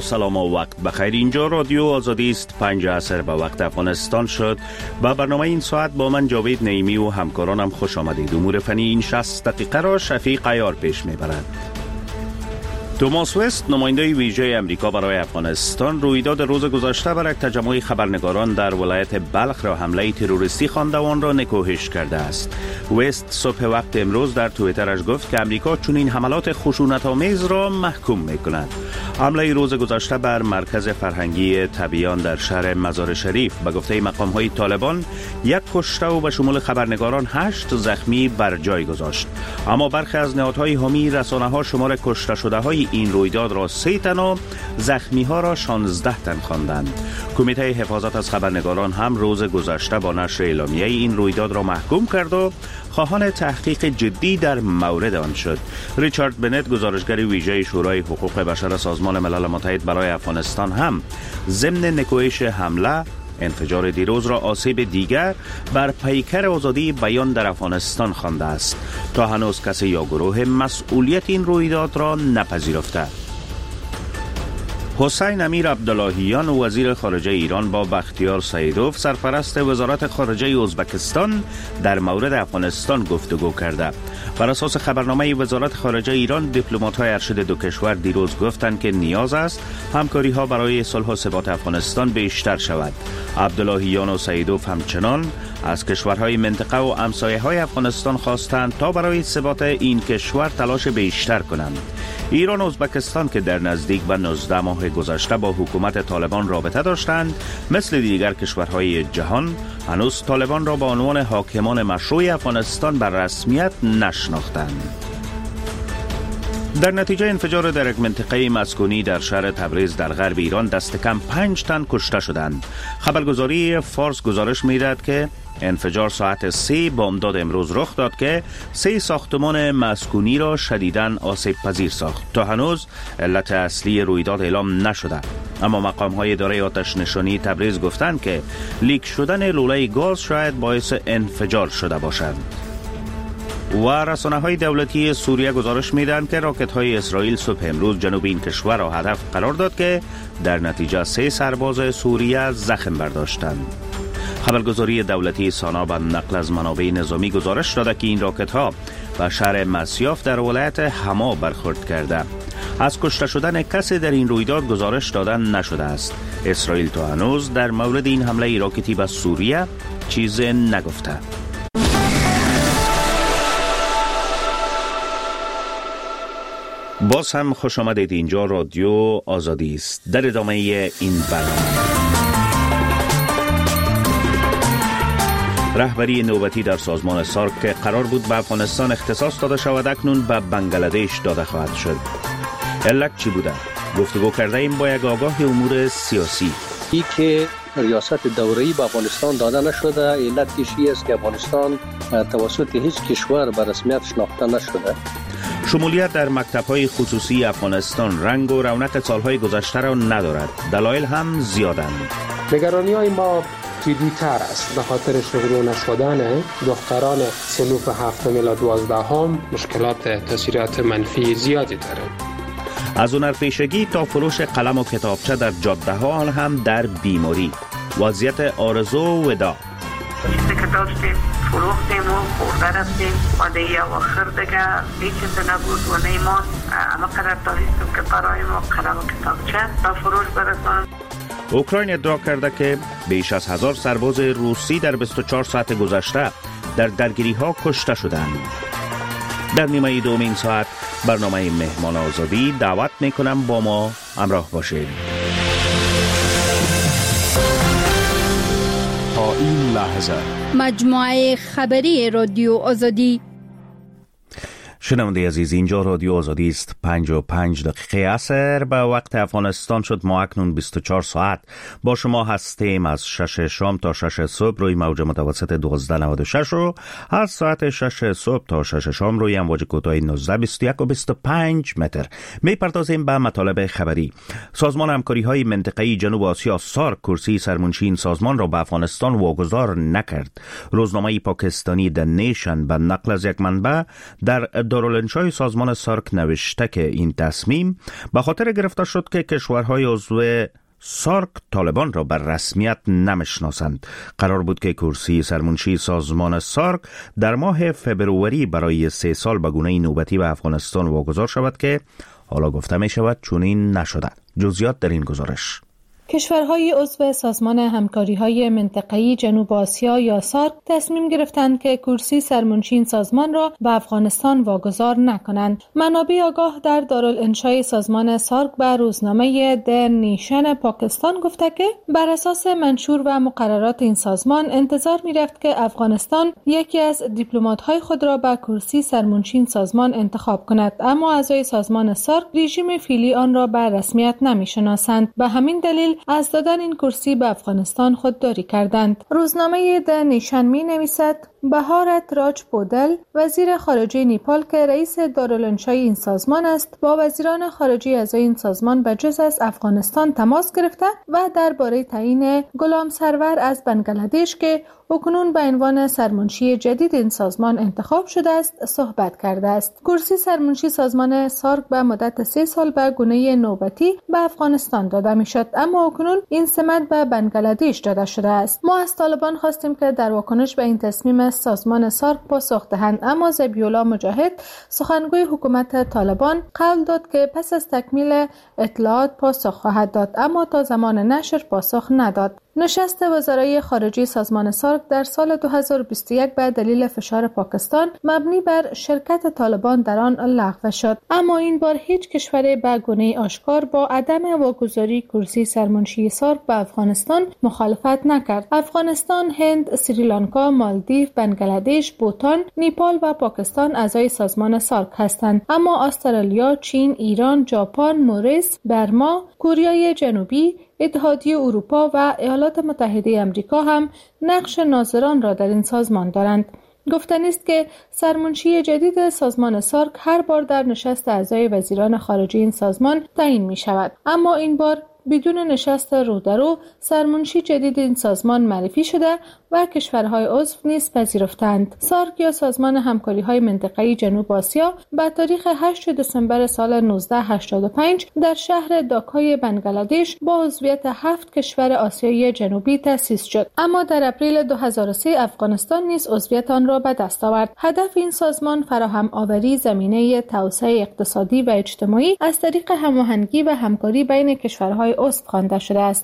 سلام و وقت بخیر. اینجا رادیو آزادی است. 5 عصر به وقت افغانستان شد. با برنامه این ساعت با من جاوید نعیمی و همکارانم خوش آمدید. امور فنی این 60 دقیقه را شفیق عیار پیش میبرد. توماس وست، نماینده ویژه امریکا برای افغانستان، رویداد روز گذشته بر یک تجمع خبرنگاران در ولایت بلخ را حمله تروریستی خوانده و آن را نکوهش کرده است. وست صبح وقت امروز در توییترش گفت که امریکا چون این حملات خشونت‌آمیز را محکوم می‌کند. حمله روز گذشته بر مرکز فرهنگی تبیان در شهر مزار شریف به گفته مقام‌های طالبان 1 کشته و به شمول خبرنگاران 8 زخمی بر جای گذاشت. اما برخی از نهادهای حامی رسانه‌ها شمار کشته شده‌های این رویداد را 3 تن و زخمی‌ها را 16 تن خواندند. کمیته حفاظت از خبرنگاران هم روز گذشته با نشر اعلامیه این رویداد را محکوم کرد و خواهان تحقیق جدی در مورد آن شد. ریچارد بنت، گزارشگر ویژه شورای حقوق بشر سازمان ملل متحد برای افغانستان، هم ضمن نکوهش حمله انفجار دیروز را آسیب دیگر بر پیکر آزادی بیان در افغانستان خوانده است. تا هنوز کسی یا گروه مسئولیت این رویداد را نپذیرفته. حسین امیر عبداللهیان، وزیر خارجه ایران، با بختیار سیدوف، سرپرست وزارت خارجه ازبکستان، در مورد افغانستان گفتگو کرده. بر اساس خبرنامه وزارت خارجه ایران، دیپلمات‌های ارشد دو کشور دیروز گفتند که نیاز است همکاری‌ها برای صلح و ثبات افغانستان بیشتر شود. عبداللهیان و سیدوف همچنان از کشورهای منطقه و همسایه‌های افغانستان خواستند تا برای ثبات این کشور تلاش بیشتر کنند. ایران و ازبکستان که در نزدیک به 19 ماه گذشته با حکومت طالبان رابطه داشتند، مثل دیگر کشورهای جهان هنوز طالبان را به عنوان حاکمان مشروع افغانستان بر رسمیت نشناختند. در نتیجه انفجار در یک منطقه مسکونی در شهر تبریز در غرب ایران دست کم 5 تن کشته شدند. خبرگزاری فارس گزارش می‌دهد که انفجار ساعت 3 بامداد امروز رخ داد که 3 ساختمان مسکونی را شدیداً آسیب پذیر ساخت. تا هنوز علت اصلی رویداد اعلام نشده، اما مقام‌های اداره آتش نشانی تبریز گفتند که لیک شدن لوله گاز شاید باعث انفجار شده باشد. و رسانه‌های دولتی سوریه گزارش می‌دهند که راکت‌های اسرائیل صبح امروز جنوب این کشور را هدف قرار داد که در نتیجه 3 سرباز سوریه زخم برداشتند. خبرگزاری دولتی سانا به نقل از منابع نظامی گزارش داده که این راکت‌ها به شهر مسیاف در ولایت حما برخورد کرده. از کشته شدن کسی در این رویداد گزارش دادن نشده است. اسرائیل تا هنوز در مورد این حمله راکتی به سوریه چیزی نگفته. باز هم خوش آمدید. اینجا رادیو آزادی است. در ادامه این برنامه، رهبری نوبتی در سازمان سارک که قرار بود به افغانستان اختصاص داده شود اکنون به بنگلادش داده خواهد شد. علت چی بوده؟ گفتگو کرده ایم با یک آگاه امور سیاسی. ای که ریاست دوره‌ای به افغانستان داده نشده، علتش این است که افغانستان توسط هیچ کشور به رسمیت شناخته نشده. شمولیت در مکتب‌های خصوصی افغانستان رنگ و رونق سالهای گذشته را ندارد. دلایل هم زیادند. نگرانی‌های ما جدی‌تر است. به خاطر شغل نشدن دختران صنوف 7 الی 12 مشکلات تاثیرات منفی زیادی دارند. از هنرپیشگی تا فروش قلم و کتابچه در جاده‌ها هم در بیماری. وضعیت آرزو و ودا. چیزی که داشتیم فروختیم و خورده رفتیم و دیگه آخر دیگه هیچ چیز نبود و نیمان. اما قدر داشتیم که برای ما قلم و کتابچه تا فروش برسان. اوکراین ادعا کرده که بیش از 1000 سرباز روسی در 24 ساعت گذشته در درگیری‌ها کشته شدند. در نیمه دومین ساعت برنامه مهمان آزادی دعوت میکنم با ما همراه باشید. تا این لحظه مجموعه خبری رادیو آزادی. شنونده عزیز، اینجا رادیو آزادی است. 55 دقیقه عصر به وقت افغانستان شد. ما اکنون 24 ساعت با شما هستیم از 6 شام تا 6 صبح روی موج متوسط 1296 و از ساعت 6 صبح تا 6 شام روی امواج کوتاه 19 21 و 25 متر. میپردازیم به مطالب خبری. سازمان همکاری های منطقه‌ای جنوب آسیا سارک کرسی سرمنشی این سازمان را به افغانستان واگذار نکرد. روزنامه پاکستانی د نیشن به نقل از یک منبع در دارالانشای سازمان سارک نوشته که این تصمیم به خاطر گرفته شد که کشورهای عضو سارک طالبان را بر رسمیت نمیشناسند. قرار بود که کرسی سرمنشی سازمان سارک در ماه فبروری برای 3 سال به گونه نوبتی به افغانستان واگذار شود که حالا گفته می شود چنین نشده. جزئیات در این گزارش. کشورهای عضو سازمان همکاری‌های منطقه‌ای جنوب آسیا یا سارک تصمیم گرفتند که کرسی سرمنشی این سازمان را به افغانستان واگذار نکنند. منابع آگاه در دارالانشای سازمان سارک به روزنامه د نیشن پاکستان گفته که بر اساس منشور و مقررات این سازمان انتظار می‌رفت که افغانستان یکی از دیپلمات‌های خود را به کرسی سرمنشی این سازمان انتخاب کند، اما اعضای سازمان سارک رژیم فعلی آن را به رسمیت نمی‌شناسند. به همین دلیل از دادن این کرسی به افغانستان خودداری کردند. روزنامه د نیشن می نویسد بهارت راج پودل وزیر خارجه نیپال که رئیس دارالانشای این سازمان است با وزیران خارجه اعضای این سازمان به جز از افغانستان تماس گرفته و درباره تعیین غلام سرور از بنگلادش که اکنون به عنوان سرمنشی جدید این سازمان انتخاب شده است صحبت کرده است. کرسی سرمنشی سازمان سارک به مدت 3 سال به گونه نوبتی به افغانستان داده می شد، اما اکنون این سمت به بنگلادش داده شده است. ما از طالبان خواستیم که در واکنش به این تصمیم سازمان سارک پاسخ دهند، اما ذبیح‌الله مجاهد سخنگوی حکومت طالبان قول داد که پس از تکمیل اطلاعات پاسخ خواهد داد، اما تا زمان نشر پاسخ نداد. نشست وزرای خارجه سازمان سارک در سال 2021 به دلیل فشار پاکستان مبنی بر شرکت طالبان در آن لغو شد، اما این بار هیچ کشور به گونه آشکار با عدم واگذاری کرسی سرمنشی سارک به افغانستان مخالفت نکرد. افغانستان، هند، سریلانکا، مالدیو، بنگلادش، بوتان، نیپال و پاکستان اعضای سازمان سارک هستند، اما استرالیا، چین، ایران، ژاپن، موریس، برما، کره جنوبی، اتحادیه اروپا و ایالات متحده آمریکا هم نقش ناظران را در این سازمان دارند. گفتنی است که سرمنشی جدید سازمان سارک هر بار در نشست اعضای وزیران خارجه این سازمان تعیین می شود، اما این بار بدون نشست رو در رو سرمنشی جدید این سازمان معرفی شده و کشورهای عضو نیز پذیرفتند. سارک یا سازمان همکاری‌های منطقه‌ای جنوب آسیا به تاریخ 8 دسامبر سال 1985 در شهر داکای بنگلادش با عضویت 7 کشور آسیای جنوبی تأسیس شد، اما در اپریل 2003 افغانستان نیز عضویت آن را به دست آورد. هدف این سازمان فراهم آوری زمینه توسعه اقتصادی و اجتماعی از طریق هماهنگی و همکاری بین کشورهای عضو خوانده شده است.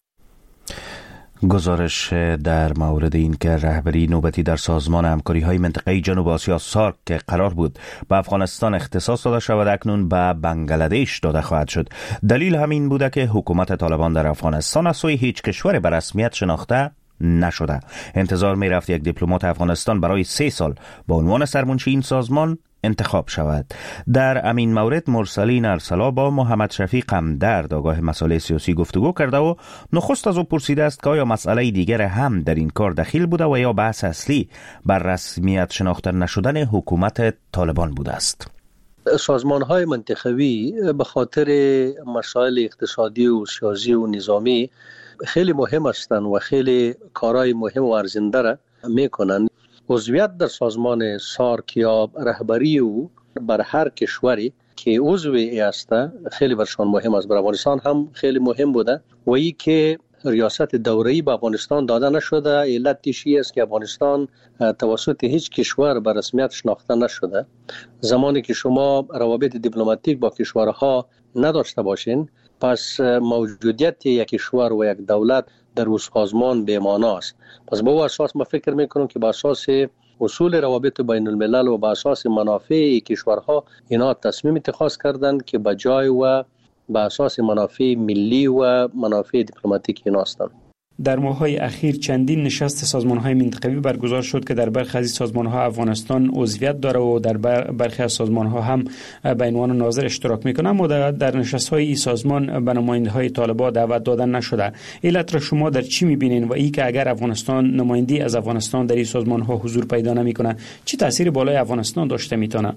گزارش در مورد این که رهبری نوبتی در سازمان همکاری‌های منطقه‌ای جنوب آسیا سارک که قرار بود به افغانستان اختصاص داده شود اکنون به بنگلادش داده خواهد شد. دلیل همین بوده که حکومت طالبان در افغانستان از سوی هیچ کشور به رسمیت شناخته نشده. انتظار می رفت یک دیپلمات افغانستان برای 3 سال با عنوان سرمنشی این سازمان انتخاب شود. در امین مورد مرسلین ارسلا با محمد شفیق قمدرد آگاه مسائل سیاسی گفتگو کرده و نخست از او پرسیده است که آیا مسئله دیگر هم در این کار دخیل بوده و یا بحث اصلی بر رسمیت شناخته نشدن حکومت طالبان بوده است. سازمان‌های منطقوی به خاطر مسائل اقتصادی و سیاسی و نظامی خیلی مهم هستند و خیلی کارهای مهم و ارزنده را میکنند. عضویت در سازمان سارک یا رهبری او بر هر کشوری که عضوی است خیلی برشان مهم است. بر افغانستان هم خیلی مهم بوده و ای که ریاست دوره‌ای به افغانستان داده نشده علتش است که افغانستان توسط هیچ کشور به رسمیت شناخته نشده. زمانی که شما روابط دیپلماتیک با کشورها نداشته باشین، پس موجودیت یک کشور و یک دولت در اون سازمان بی‌معنی است. پس با اساس ما فکر میکنم که با اساس اصول روابط بین الملل و با اساس منافع کشورها اینا تصمیم اتخاذ کردند که به جای و با اساس منافع ملی و منافع دیپلماتیک اینا هستند. در ماه‌های اخیر چندین نشست سازمان‌های منطقوی برگزار شد که در برخی از سازمان‌ها افغانستان عضویت داره و در برخی از سازمان‌ها هم به عنوان ناظر اشتراک می‌کنه، اما در نشست‌های این سازمان به نماینده‌های طالبان دعوت دادن نشده. علت را شما در چی می‌بینین و این که اگر افغانستان نمایندی از افغانستان در این سازمان‌ها حضور پیدا نمی‌کنه چه تأثیری بالای افغانستان داشته می‌تونه؟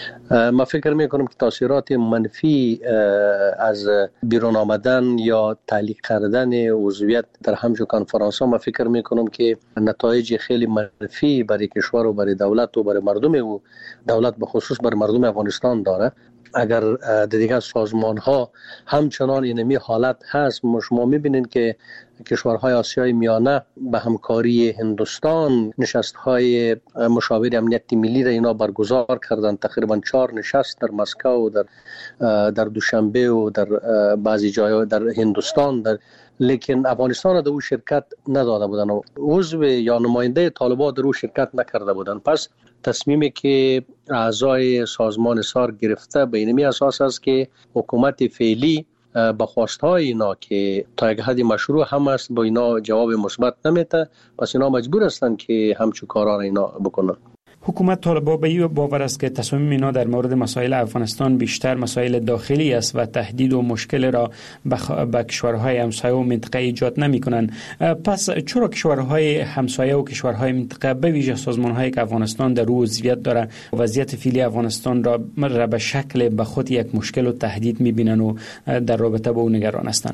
ما فکر می‌کنم که تاثیرات منفی از بیرون آمدن یا تعلیق کردن عضویت در همچون کنفرانس ها، من فکر میکنم که نتایج خیلی منفی برای کشور و برای دولت و برای مردم و دولت به خصوص برای مردم افغانستان داره. اگر دیگر سازمان ها همچنان اینمی حالت هست، شما میبینید که کشورهای آسیای میانه به همکاری هندوستان نشست های مشاور امنیت ملی را اینا برگزار کردن. تقریبا 4 نشست در مسکو و در دوشنبه و در بعضی جای در هندوستان لیکن افغانستان در او شرکت نداده بودن و عضو یا نماینده طالبان در او شرکت نکرده بودن. پس تصمیمی که اعضای سازمان سار گرفته به اینمی اساس است که حکومت فعلی با خواستهای اینا که تا یک حدی مشروع هم است با اینا جواب مثبت نمیده، پس اینا مجبور هستند که همچون کارا را اینا بکنن. حکومت طالبان به این باور است که تصمیم اینا در مورد مسائل افغانستان بیشتر مسائل داخلی است و تهدید و مشکل را به کشورهای همسایه و منطقه ایجاد نمی کنند. پس چرا کشورهای همسایه و کشورهای منطقه به ویژه سازمان‌هایی که افغانستان در او عضویت داره وضعیت فعلی افغانستان را به شکل به خود یک مشکل و تهدید می‌بینند و در رابطه با او نگران هستند؟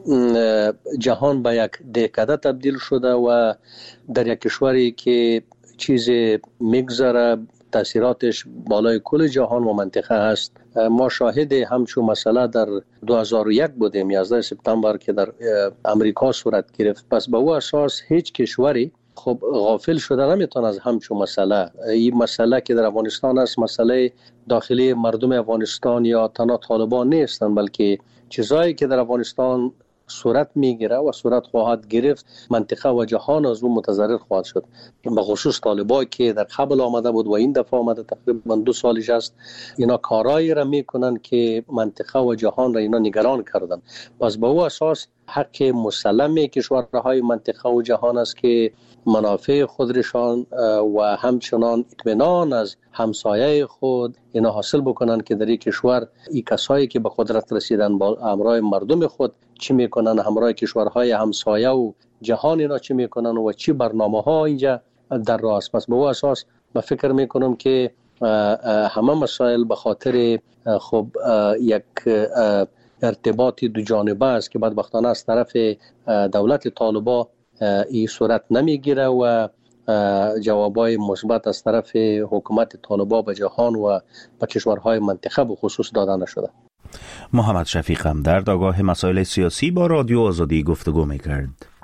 جهان به یک دهکده تبدیل شده و در یک کشوری که چیز میگذره تاثیراتش بالای کل جهان و منطقه هست. ما شاهد همچون مسئله در 2001 بودیم، 11 سپتامبر که در امریکا صورت گرفت. پس به او اساس هیچ کشوری خب غافل شده نمیتونه از همچون مسئله. این مسئله که در افغانستان است مسئله داخلی مردم افغانستان یا تنها طالبان نیستند، بلکه چیزایی که در افغانستان صورت میگیره و صورت خواهد گرفت منطقه و جهان از اون متضرر خواهد شد. به خصوص طالبان که در قبل آمده بود و این دفعه آمده تقریبا 2 سالش است، اینا کارایی را میکنن که منطقه و جهان را اینا نگران کردن. پس به او اساس حق مسلم کشورهای منطقه و جهان است که منافع خودشان و همچنان اطمینان از همسایه خود اینا حاصل بکنن که در این کشور این کسایی که به قدرت رسیدن با همراه مردم خود چی میکنن، همراه کشورهای همسایه و جهان اینا چی میکنن و چی برنامه ها اینجا در راه است. پس به او اساس من فکر میکنم که همه مسائل به خاطر خب یک ارتباطی دو جانبه است که بدبختانه از طرف دولت طالبان این صورت نمیگیره و جوابای مثبت از طرف حکومت طالبان به جهان و به کشورهای منطقه به خصوص داده نشده. محمد شفیق همدرد آگاه مسائل سیاسی با رادیو آزادی گفتگو میکرد.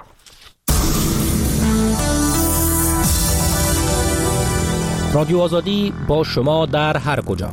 رادیو آزادی با شما در هر کجا.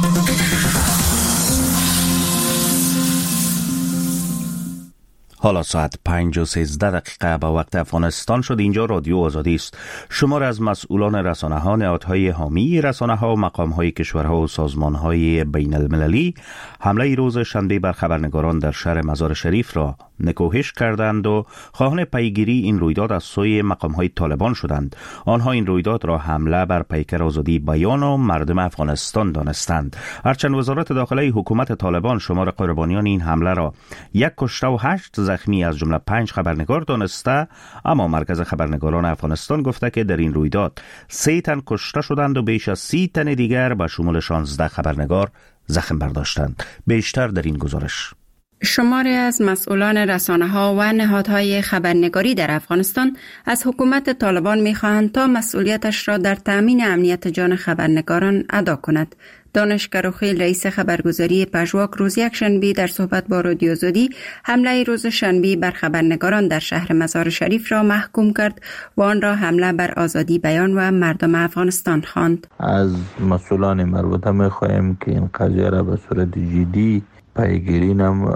حالا ساعت 5:13 به وقت افغانستان شد. اینجا رادیو آزادی است. شمار از مسئولان رسانه‌ها، نهادهای حامی رسانه‌ها و مقام‌های کشورها و سازمان‌های بین المللی حمله روز شنبه بر خبرنگاران در شهر مزار شریف را نکوهش کردند و خواهان پیگیری این رویداد از سوی مقام‌های طالبان شدند. آنها این رویداد را حمله بر پیکر آزادی بیان و مردم افغانستان دانستند. هرچند وزارت داخلی حکومت طالبان شمار قربانیان این حمله را 1 کشته و 8 زخمی از جمله 5 خبرنگار دانسته، اما مرکز خبرنگاران افغانستان گفته که در این رویداد 3 تن کشته شدند و بیش از 30 تن دیگر به شمول 16 خبرنگار زخم برداشتند. بیشتر در این گزارش. شماری از مسئولان رسانه‌ها و نهادهای خبرنگاری در افغانستان از حکومت طالبان می‌خواهند تا مسئولیتش را در تأمین امنیت جان خبرنگاران ادا کند. دانش کروخیل رئیس خبرگزاری پژواک روز یکشنبه در صحبت با رادیو آزادی حمله روز شنبه بر خبرنگاران در شهر مزار شریف را محکوم کرد و آن را حمله بر آزادی بیان و مردم افغانستان خواند. از مسئولان مربوطه می‌خواهیم که این قضیه را به صورت جدی پیگیری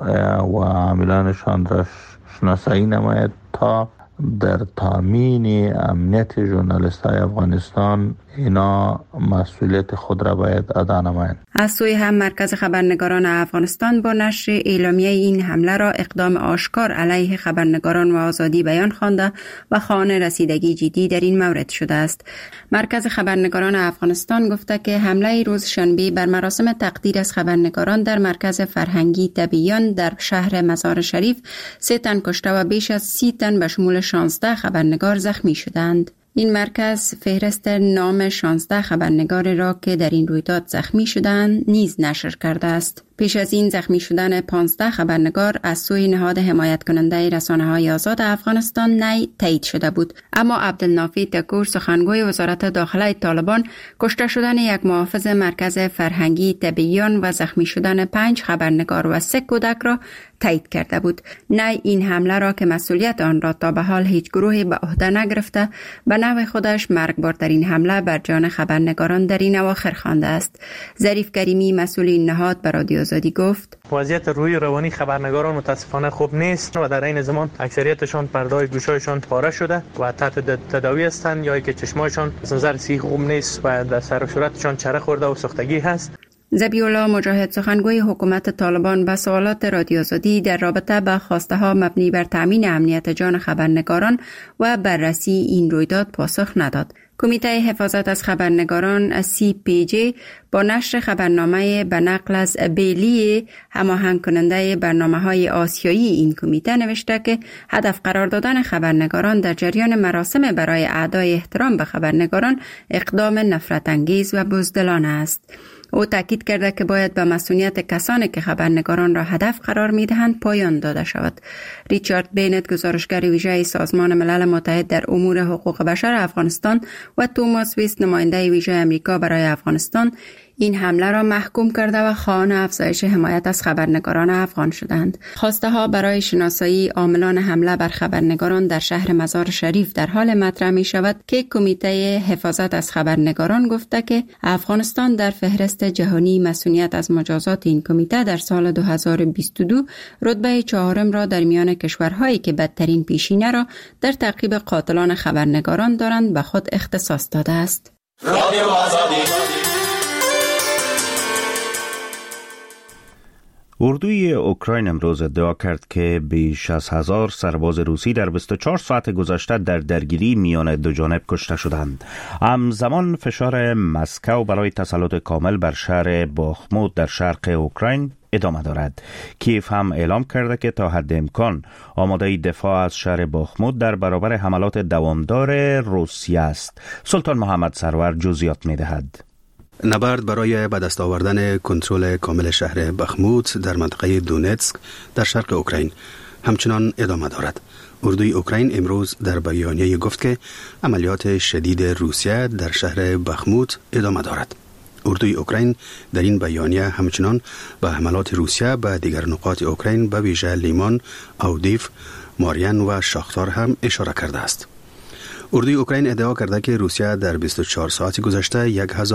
و عاملانشان را شناسایی نماید تا در تامین امنیت ژورنالیست‌های افغانستان اینا مسئولیت خود را باید ادا نمایند. از سوی هم مرکز خبرنگاران افغانستان با نشر اعلامیه این حمله را اقدام آشکار علیه خبرنگاران و آزادی بیان خوانده و خواهان رسیدگی جدی در این مورد شده است. مرکز خبرنگاران افغانستان گفته که حمله روز شنبه بر مراسم تقدیر از خبرنگاران در مرکز فرهنگی تبیان در شهر مزار شریف 3 تن کشته و بیش از 30 تن به شمول 16 خبرنگار زخمی شدند. این مرکز فهرست نام 16 خبرنگار را که در این رویداد زخمی شدند نیز نشر کرده است. پیش از این زخمی شدن 15 خبرنگار از سوی نهاد حمایت کننده رسانه‌های آزاد افغانستان نی تایید شده بود. اما عبدالنافی تکور سخنگوی وزارت داخله طالبان کشته شدن یک محافظ مرکز فرهنگی تبیان و زخمی شدن 5 خبرنگار و 3 کودک را تایید کرده بود. نی این حمله را که مسئولیت آن را تا به حال هیچ گروهی به عهده نگرفته، به نوع خودش مرگبارترین حمله بر جان خبرنگاران در این اواخر خوانده است. ظریف کریمی مسئول این نهاد به رادیو آزادی گفت: وضعیت روحی روانی خبرنگاران متاسفانه خوب نیست و در این زمان اکثریتشان پرده‌های گوشایشان پاره شده و تحت تداوی هستند یا که چشمایشان از نظر صحی خوب نیست و در سر و صورتشان چره خورده و سوختگی هست. ذبیح‌الله مجاهد سخنگوی حکومت طالبان به سوالات رادیو آزادی در رابطه با خواسته ها مبنی بر تامین امنیت جان خبرنگاران و بررسی این رویداد پاسخ نداد. کمیته حفاظت از خبرنگاران CPJ با نشر خبرنامه به نقل از بیلی هماهنگ کننده برنامه‌های آسیایی این کمیته نوشته که هدف قرار دادن خبرنگاران در جریان مراسم برای اعطای احترام به خبرنگاران اقدام نفرت انگیز و بزدلانه است. او تاکید کرده که باید به مسئولیت کسانی که خبرنگاران را هدف قرار می‌دهند پایان داده شود. ریچارد بینت گزارشگر ویژه سازمان ملل متحد در امور حقوق بشر افغانستان و توماس ویست نماینده ویژه امریکا برای افغانستان این حمله را محکوم کرده و خواهان افزایش حمایت از خبرنگاران افغان شدند. خواسته ها برای شناسایی عاملان حمله بر خبرنگاران در شهر مزار شریف در حال مطرح می شود که کمیته حفاظت از خبرنگاران گفته که افغانستان در فهرست جهانی مسئولیت از مجازات این کمیته در سال 2022 رتبه 4 را در میان کشورهایی که بدترین پیشینه را در تعقیب قاتلان خبرنگاران دارند به خود اختصاص داده است. رادیو آزادی. اردوی اوکراین امروز ادعا کرد که بیش از 1000 سرباز روسی در 24 ساعت گذشته در درگیری میان دو جانب کشته شدند. همزمان فشار مسکو برای تسلط کامل بر شهر باخموت در شرق اوکراین ادامه دارد. کیف هم اعلام کرده که تا حد امکان آماده دفاع از شهر باخموت در برابر حملات دوامدار روسیه است. سلطان محمد سرور جزئیات می‌دهد. نبرد برای به دست آوردن کنترل کامل شهر بخموت در منطقه دونتسک در شرق اوکراین همچنان ادامه دارد. اردوی اوکراین امروز در بیانیه گفت که عملیات شدید روسیه در شهر بخموت ادامه دارد. اردوی اوکراین در این بیانیه همچنان به حملات روسیه به دیگر نقاط اوکراین به ویژه لیمان، اودیف، ماریان و شاختار هم اشاره کرده است. اردوی اوکراین ادعا کرده که روسیه در 24 ساعت گذشته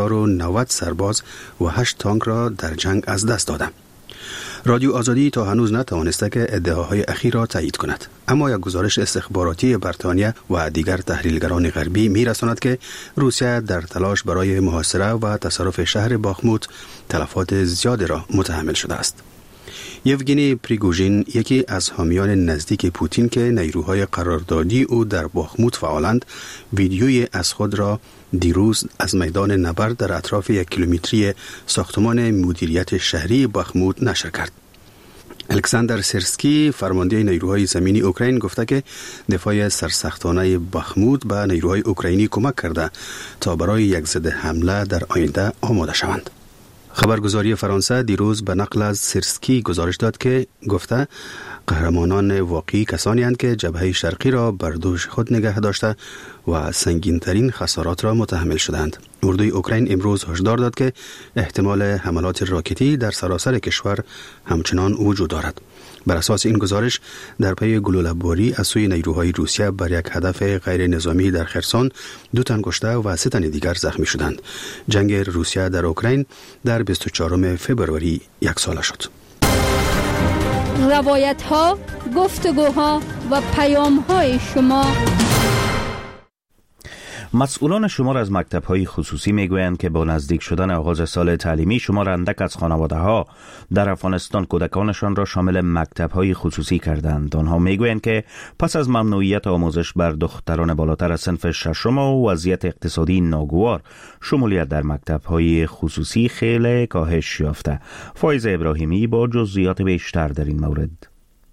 1090 سرباز و 8 تانک را در جنگ از دست داده. رادیو آزادی تا هنوز نتوانسته که ادعاهای اخیر را تایید کند، اما یک گزارش استخباراتی بریتانیا و دیگر تحلیلگران غربی می‌رساند که روسیه در تلاش برای محاصره و تصرف شهر باخموت تلفات زیادی را متحمل شده است. یوگینی پریگوژین، یکی از حامیان نزدیک پوتین که نیروهای قراردادی او در باخموت فعالند، ویدیویی از خود را دیروز از میدان نبرد در اطراف 1 کیلومتری ساختمان مدیریت شهری باخموت نشر کرد. الکساندر سرسکی، فرمانده نیروهای زمینی اوکراین، گفته که دفاع سرسختانه باخموت به نیروهای اوکراینی کمک کرده تا برای یک ضد حمله در آینده آماده شوند. خبرگزاری فرانسه دیروز به نقل از سرسکی گزارش داد که گفته قهرمانان واقعی کسانی هستند که جبهه شرقی را بر دوش خود نگه داشته و سنگین‌ترین خسارات را متحمل شدند. اردوی اوکراین امروز هشدار داد که احتمال حملات راکتی در سراسر کشور همچنان وجود دارد. بر اساس این گزارش در پی گلوله‌باری از سوی نیروهای روسیه بر یک هدف غیر نظامی در خرسون 2 تن کشته و 3 تن دیگر زخمی شدند. جنگ روسیه در اوکراین در 24 فبروری 1 ساله شد. روایت‌ها، گفتگوها و پیام‌های شما. مسئولان شمار از مکتب‌های خصوصی میگویند که با نزدیک شدن آغاز سال تعلیمی شمار اندک از خانواده‌ها در افغانستان کودکانشان را شامل مکتب‌های خصوصی کردند. آنها میگویند که پس از ممنوعیت آموزش بر دختران بالاتر از صنف 6 و وضعیت اقتصادی ناگوار، شمولیت در مکتب‌های خصوصی خیلی کاهش یافته. فایز ابراهیمی با جزئیات بیشتر در این مورد.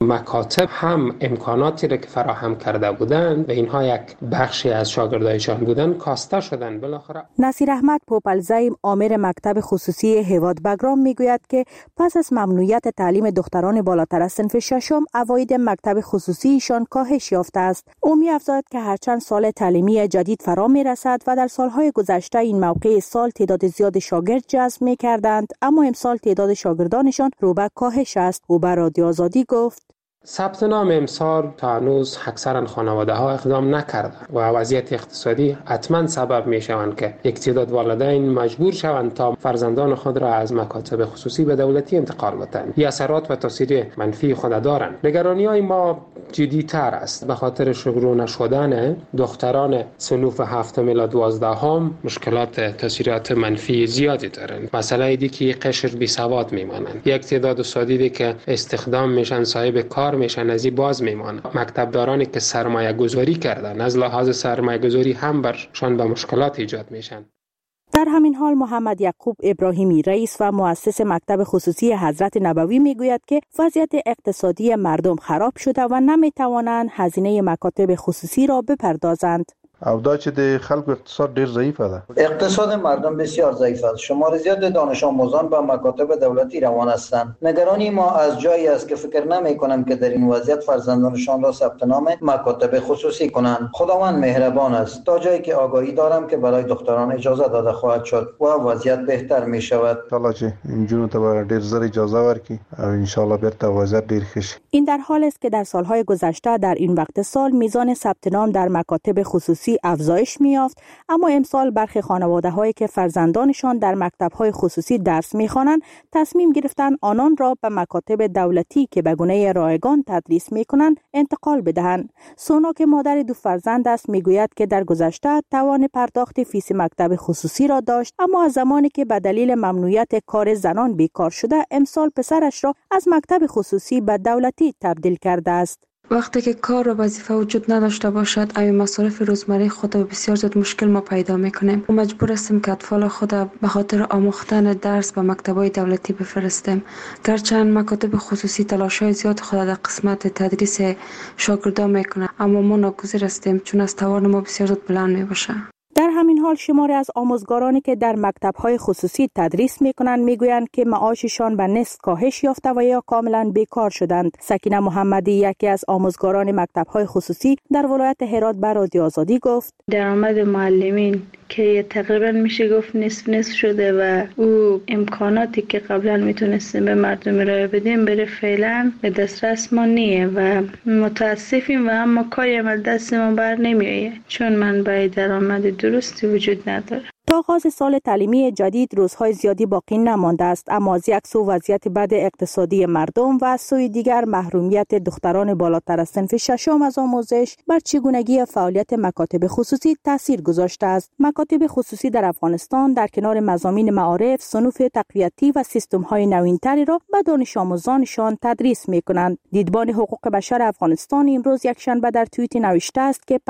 مکاتب هم امکاناتی را که فراهم کرده بودند و اینها یک بخشی از شاگردایشان بودند کاسته شدند. بالاخره نصیر احمد پوپلزایم آمر مکتب خصوصی هیواد بگرام میگوید که پس از ممنوعیت تعلیم دختران بالاتر از صنف ششم عواید مکتب خصوصی ایشان کاهش یافته است. او می‌افزاید که هرچند سال تعلیمی جدید فرا می‌رسد و در سالهای گذشته این موقع سال تعداد زیاد شاگرد جذب می‌کردند، اما امسال تعداد شاگردانشان رو به کاهش است. او به رادیو آزادی گفت ثبت نام امسال تا هنوز اکثرا خانواده ها اقدام نکردند و وضعیت اقتصادی حتما سبب می شوند که یک تعداد والدین مجبور شوند تا فرزندان خود را از مکاتب خصوصی به دولتی انتقال بدهند. این اثرات و تاثیر منفی خود دارند. نگرانی های ما جدی‌تر است به خاطر شروع نشدن دختران صنوف 7 الی 12 مشکلات تاثیرات منفی زیادی دارند. مسئله دیگه که قشر بی سواد میمانند. یک تعداد سادی که استخدام میشن صاحب کار میشن از این باز میمانند. مکتبدارانی که سرمایه گذاری کردن از لحاظ سرمایه گذاری هم برشان به مشکلات ایجاد میشن. در همین حال محمد یعقوب ابراهیمی رئیس و مؤسس مکتب خصوصی حضرت نبوی میگوید که وضعیت اقتصادی مردم خراب شده و نمیتوانند هزینه مکاتب خصوصی را بپردازند. او دا چې د خلکو اقتصاد ډیر ضعیفه ده. اقتصاد مردم بسیار ضعیف است. شمار زیاد دانش آموزان به مکاتب دولتی روان هستند. نگرانی ما از جایی است که فکر نمی کنم که در این وضعیت فرزندانشان را ثبت نام مکاتب خصوصی کنند. خداوند مهربان است. تا جایی که آگاهی دارم که برای دختران اجازه داده خواهد شد و وضعیت بهتر می شود. الله چې انجونو ته ډیر زر اجازه ورکړي او ان شاء الله بیرته وضعیت ډیر ښه شي. این در حال است که در سالهای گذشته در این وقت سال میزان ثبت نام در مکاتب خصوصی افزایش می‌یافت، اما امسال برخی خانواده‌هایی که فرزندانشان در مکتب‌های خصوصی درس می‌خوانند تصمیم گرفتند آنان را به مکاتب دولتی که به گونه رایگان تدریس می‌کنند انتقال بدهند. سونا که مادر 2 فرزند است میگوید که در گذشته توان پرداخت فیس مکتب خصوصی را داشت، اما از زمانی که به دلیل ممنوعیت کار زنان بیکار شده امسال پسرش را از مکتب خصوصی به دولتی تبدیل کرده است. وقتی که کار و وظیفه وجود نداشته باشد او مصارف روزمره خود و بسیار زیاد مشکل ما پیدا میکنیم و مجبور هستیم که اطفال خود به خاطر آموختن درس به مکتب‌های دولتی بفرستیم. گرچند مکاتب خصوصی تلاش‌های زیاد خود در قسمت تدریس شاگردان میکنه، اما ما ناگزیر هستیم چون از توان ما بسیار زیاد بلند میباشه. در همین حال شماری از آموزگارانی که در مکتب‌های خصوصی تدریس می‌کنند می‌گویند که معاششان به نصف کاهش یافته و یا کاملا بیکار شدند. سکینه محمدی یکی از آموزگاران مکتب‌های خصوصی در ولایت هرات به رادیو آزادی گفت درآمد معلمین که تقریبا میشه گفت نصف شده و او امکاناتی که قبلا میتونستیم به مردم ارائه بدیم بره فعلا به دسترس ما نیه و متاسفیم و اما کاری عمل دست ما بر نمیایه چون منبع درآمد درستی وجود نداره. تا آغاز سال تعلیمی جدید روزهای زیادی باقی نمانده است، اما از یک سو وضعیت بد اقتصادی مردم و از سوی دیگر محرومیت دختران بالاتر از صنف ششم از آموزش بر چگونگی فعالیت مکاتب خصوصی تاثیر گذاشته است. مکاتب خصوصی در افغانستان در کنار مضامین معارف، صنوف تقویتی و سیستم‌های نوین‌تری را به دانش آموزانشان تدریس می‌کنند. دیدبان حقوق بشر افغانستان امروز یکشنبه در توییت نوشته است که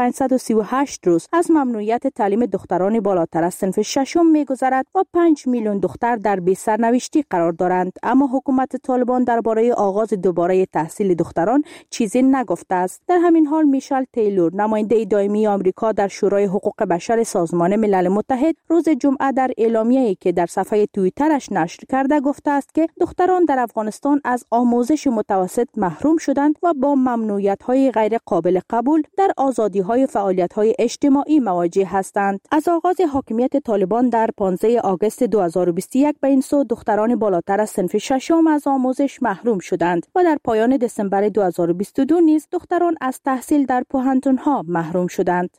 538 روز از ممنوعیت تعلیم دختران بالاتر از صنف ششم می‌گذرد و 5 میلیون دختر در بی سرنوشتی قرار دارند، اما حکومت طالبان درباره آغاز دوباره تحصیل دختران چیزی نگفته است. در همین حال میشل تیلور نماینده دائمی آمریکا در شورای حقوق بشر سازمان ملل متحد روز جمعه در اعلامیه‌ای که در صفحه توییترش نشر کرده گفته است که دختران در افغانستان از آموزش متوسط محروم شدند و با ممنوعیت‌های غیر قابل قبول در آزادی‌های فعالیت‌های اجتماعی مواجه هستند. از آغاز حاکمیت طالبان در 15 آگوست 2021 به این سو دختران بالاتر از صنف ششم از آموزش محروم شدند و در پایان دسامبر 2022 نیز دختران از تحصیل در پوهنتون‌ها محروم شدند.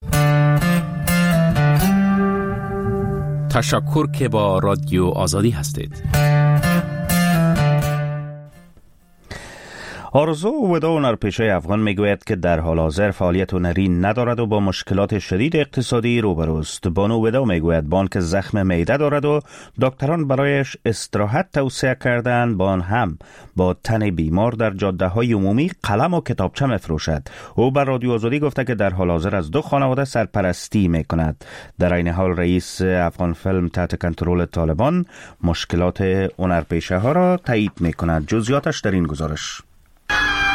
تشکر که با رادیو آزادی هستید. آرزو ودا هنرپیشه افغان میگوید که در حال حاضر فعالیت هنری ندارد و با مشکلات شدید اقتصادی روبروست. بانو ودا میگوید بانک زخم معده دارد و دکتران برایش استراحت توصیه کردند. بان هم با تن بیمار در جاده های عمومی قلم و کتابچه میفروشد. او بر رادیو آزادی گفته که در حال حاضر از 2 خانواده سرپرستی میکند. در این حال رئیس افغان فیلم تحت کنترل طالبان مشکلات هنرپیشه ها را تایید میکند. جزئیاتش در این گزارش.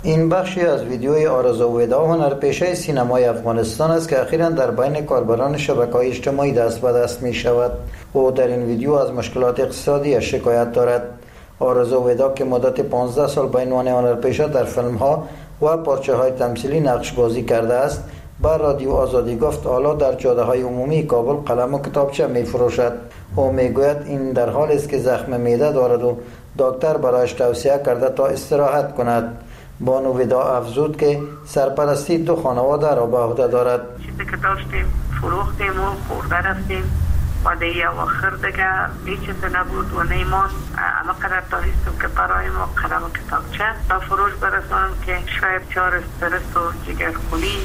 این بخشی از ویدیوی آرزو ودا هنرپیشه سینمای افغانستان است که اخیراً در بین کاربران شبکه‌های اجتماعی دست به دست می شود. او در این ویدیو از مشکلات اقتصادی شکایت دارد. آرزو ودا که مدت 15 سال به عنوان هنرپیشه در فیلم‌ها و پارچه‌های تمثیلی نقش بازی کرده است، با رادیو آزادی گفت حالا در جاده‌های عمومی کابل قلم و کتابچه می‌فروشد. او می‌گوید این در حالی است که زخم معده دارد و دکتر برایش توصیه کرده تا استراحت کند. بانو ودا افزود که سرپرستی 2 خانواده را به عهده دارد. چیزی که داشتیم فروختیم و خورده رفتیم و دیگه آخر دیگه هیچ چیز نبود و نیمان. اما قدر دانستم که برای ما قلم و کتابچه تا فروش برسانم که شاید 4 استرس و جگرخونی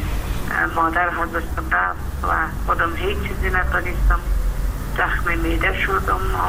مادر حضرتم رفت و خودم هیچ چیزی ندانستم. زخم معده شدم و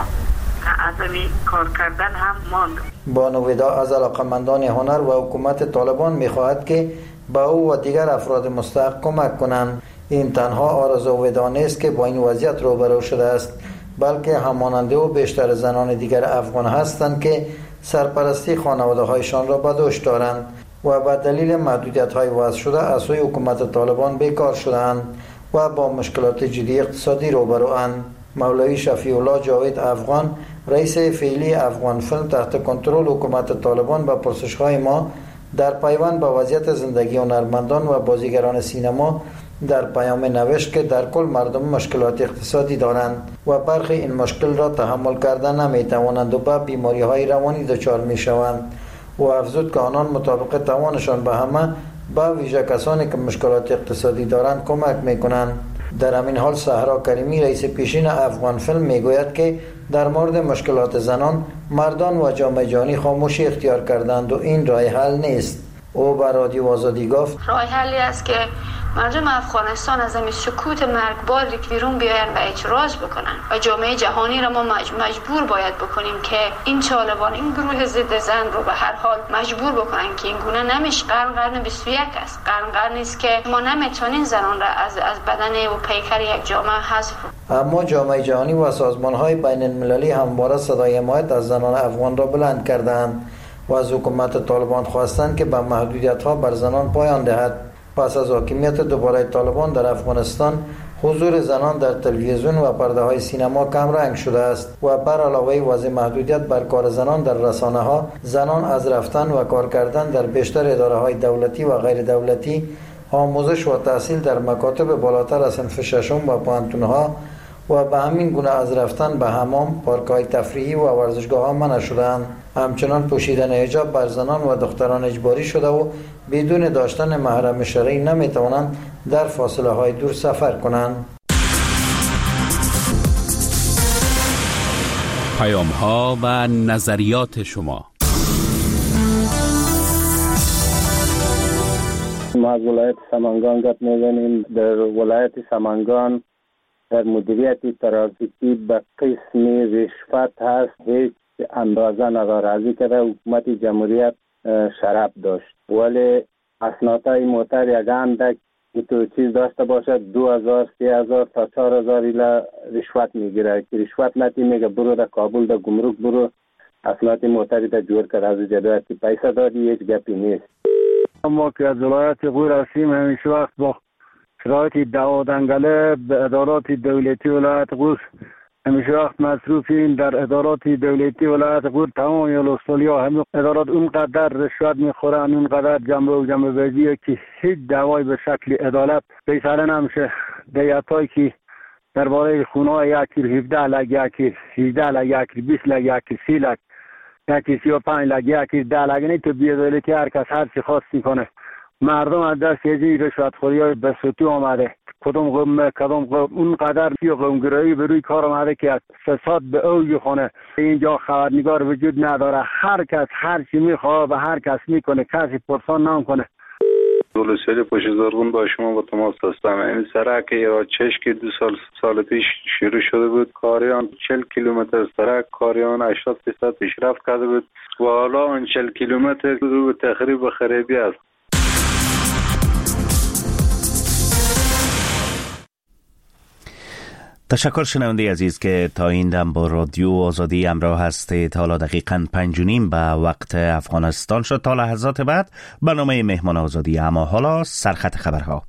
از این کار کردن هم ماند. بانو ودا از علاقمندان هنر و حکومت طالبان می‌خواهد که با او و دیگر افراد مستحق کمک کنند. این تنها آرزو ودا نیست که با این وضعیت روبرو شده است، بلکه همانند او بیشتر زنان دیگر افغان هستند که سرپرستی خانواده‌هایشان را به دوش دارند و به دلیل محدودیت‌های وضع شده از سوی حکومت طالبان بیکار شدند و با مشکلات جدی اقتصادی روبروند. مولوی شفیع الله جاوید افغان، رئیس فعلی افغان فیلم تحت کنترل حکومت طالبان، به پرسش‌های ما در پیوند با وضعیت زندگی هنرمندان و بازیگران سینما در پیام نوشت که در کل مردم مشکلات اقتصادی دارند و برخی این مشکل را تحمل کردن نمی‌توانند و به بیماری‌های روانی دچار می‌شوند. و افزود که آنان مطابق توانشان به همه، به ویژه کسانی که مشکلات اقتصادی دارند، کمک می‌کنند. در همین حال صحرا کریمی، رئیس پیشین افغان فیلم، میگوید که در مورد مشکلات زنان مردان و جامعه جهانی خاموشی اختیار کردند و این راه حل نیست. او به رادیو آزادی گفت راه حلی است که مردم افغانستان از این سکوت مرگباری که بیرون بیاین و اعتراض بکنن و جامعه جهانی را ما مجبور باید بکنیم که این طالبان، این گروه ضد زن رو به هر حال مجبور بکنن که این گونه نمیشه. قرن 21 است. قرن است که ما نمیتونیم زنان را از بدن و پیکر یک جامعه حذف کنیم. اما جامعه جهانی و سازمان‌های بین‌المللی همواره صدای حمایت از زنان افغان را بلند کردند و از حکومت طالبان خواستند که به محدودیت‌ها بر زنان پایان دهد. پس از حاکمیت دوباره طالبان در افغانستان، حضور زنان در تلویزیون و پرده‌های سینما کم رنگ شده است و بر علاوه وضع محدودیت بر کار زنان در رسانه‌ها، زنان از رفتن و کار کردن در بیشتر اداره‌های دولتی و غیر دولتی، آموزش و تحصیل در مکاتب بالاتر از صنف ششم و پانتون‌ها و به همین گونه از رفتن به حمام، پارک‌های تفریحی و ورزشگاه‌ها منع شده‌اند. همچنان پوشیدن حجاب بر زنان و دختران اجباری شده و بدون داشتن محرم شرعی نمی‌توانند در فاصله‌های دور سفر کنند. پیام‌ها و نظریات شما. ما از ولایت سمنگان گپ می‌زنیم. در ولایت سمنگان در مدیریت ترافیکی به قسمی رشوت هست، هیچ اندازه نداره. کرده حکومت جمهوریت شراب داشت، ولی اسنادهای موتر یک اندک تو چیز داشته باشد 2000 3000 تا 4000 ایلا رشوت میگیره که رشوت نتی میگه برو در کابل در گمرک برو اسناد موتری تا جور کرد. از جدویت که پیسه دادی هیچ گپی نیست. ما که از ولایت غور هستیم، همیشه وقت با شرایط دعوادنگله به ادارات دولتی ولایت غور همیشه وقت مصروفیم. در ادارات دولتی ولایت غور تمام ولسوالی‌ها همه ادارات اونقدر رشوت میخورن، اونقدر جمع بازی که هیچ دعوای به شکل عدالت فیصله نمیشه. دیتایی که درباره خونه یکی 17 لک، یکی 18 لک، یکی 20 لک، یکی 30 لک، یکی 35 لک، یکی 10 لک، نه تو بی‌عدالتی هر کس هر چی خواست میکنه. مردم از دست یه رشوتخوری به سطوح آمده. کدام قوم اونقدر قومگرایی به روی کار آمده که از فساد به اوج خونه. اینجا خبرنگار وجود نداره، هر کس هر چی میخواد و هر کس میکنه، کسی پرسان نمیکنه. ولسوالی پشتزارغون با شما با تماس هستم. این سرک یا چشک 2 سال پیش شروع شده بود. کاریان 40 کیلومتر سرک، کاریان 80% پیشرفت کرده بود و حالا اون 40 کیلومتر رو به تخریب و خرابی است. تشکر شنونده عزیز که تا این دم با رادیو آزادی همراه هستید. حالا دقیقاً 5:30 به وقت افغانستان شد. تا لحظات بعد برنامه مهمان آزادی، اما حالا سرخط خبرها.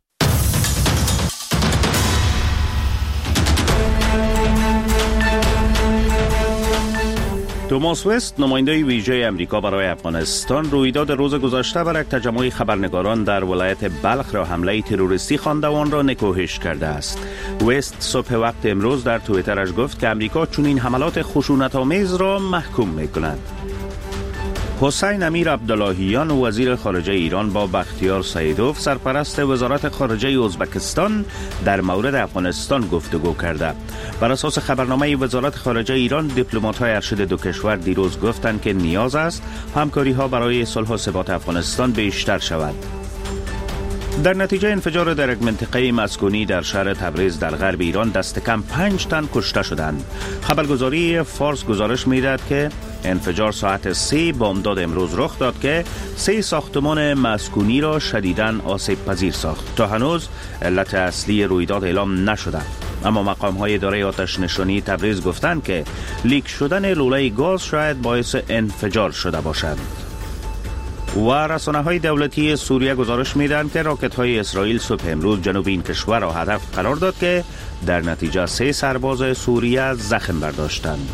توماس وست، نماینده ویژه امریکا برای افغانستان، رویداد روز گذشته بر یک تجمع خبرنگاران در ولایت بلخ را حمله تروریستی خوانده و آن را نکوهش کرده است. وست صبح وقت امروز در توییترش گفت که امریکا چنین حملات خشونت‌آمیز را محکوم می‌کند. حسین امیر عبداللهیان، وزیر خارجه ایران، با بختیار سیدوف، سرپرست وزارت خارجه ازبکستان، در مورد افغانستان گفتگو کرده. بر اساس خبرنامه وزارت خارجه ایران، دیپلمات‌های ارشد دو کشور دیروز گفتند که نیاز است همکاری‌ها برای صلح و ثبات افغانستان بیشتر شود. در نتیجه انفجار در یک منطقه مسکونی در شهر تبریز در غرب ایران دست کم 5 تن کشته شدند. خبرگزاری فارس گزارش می‌دهد که انفجار ساعت 3 بامداد امروز رخ داد که 3 ساختمان مسکونی را شدیداً آسیب پذیر ساخت. تا هنوز علت اصلی رویداد اعلام نشده، اما مقام‌های اداره آتش نشانی تبریز گفتند که لیک شدن لوله گاز شاید باعث انفجار شده باشد. و رسانه‌های دولتی سوریه گزارش می‌دهند که راکت‌های اسرائیل صبح امروز جنوب این کشور را هدف قرار داد که در نتیجه 3 سرباز سوریه زخم برداشتند.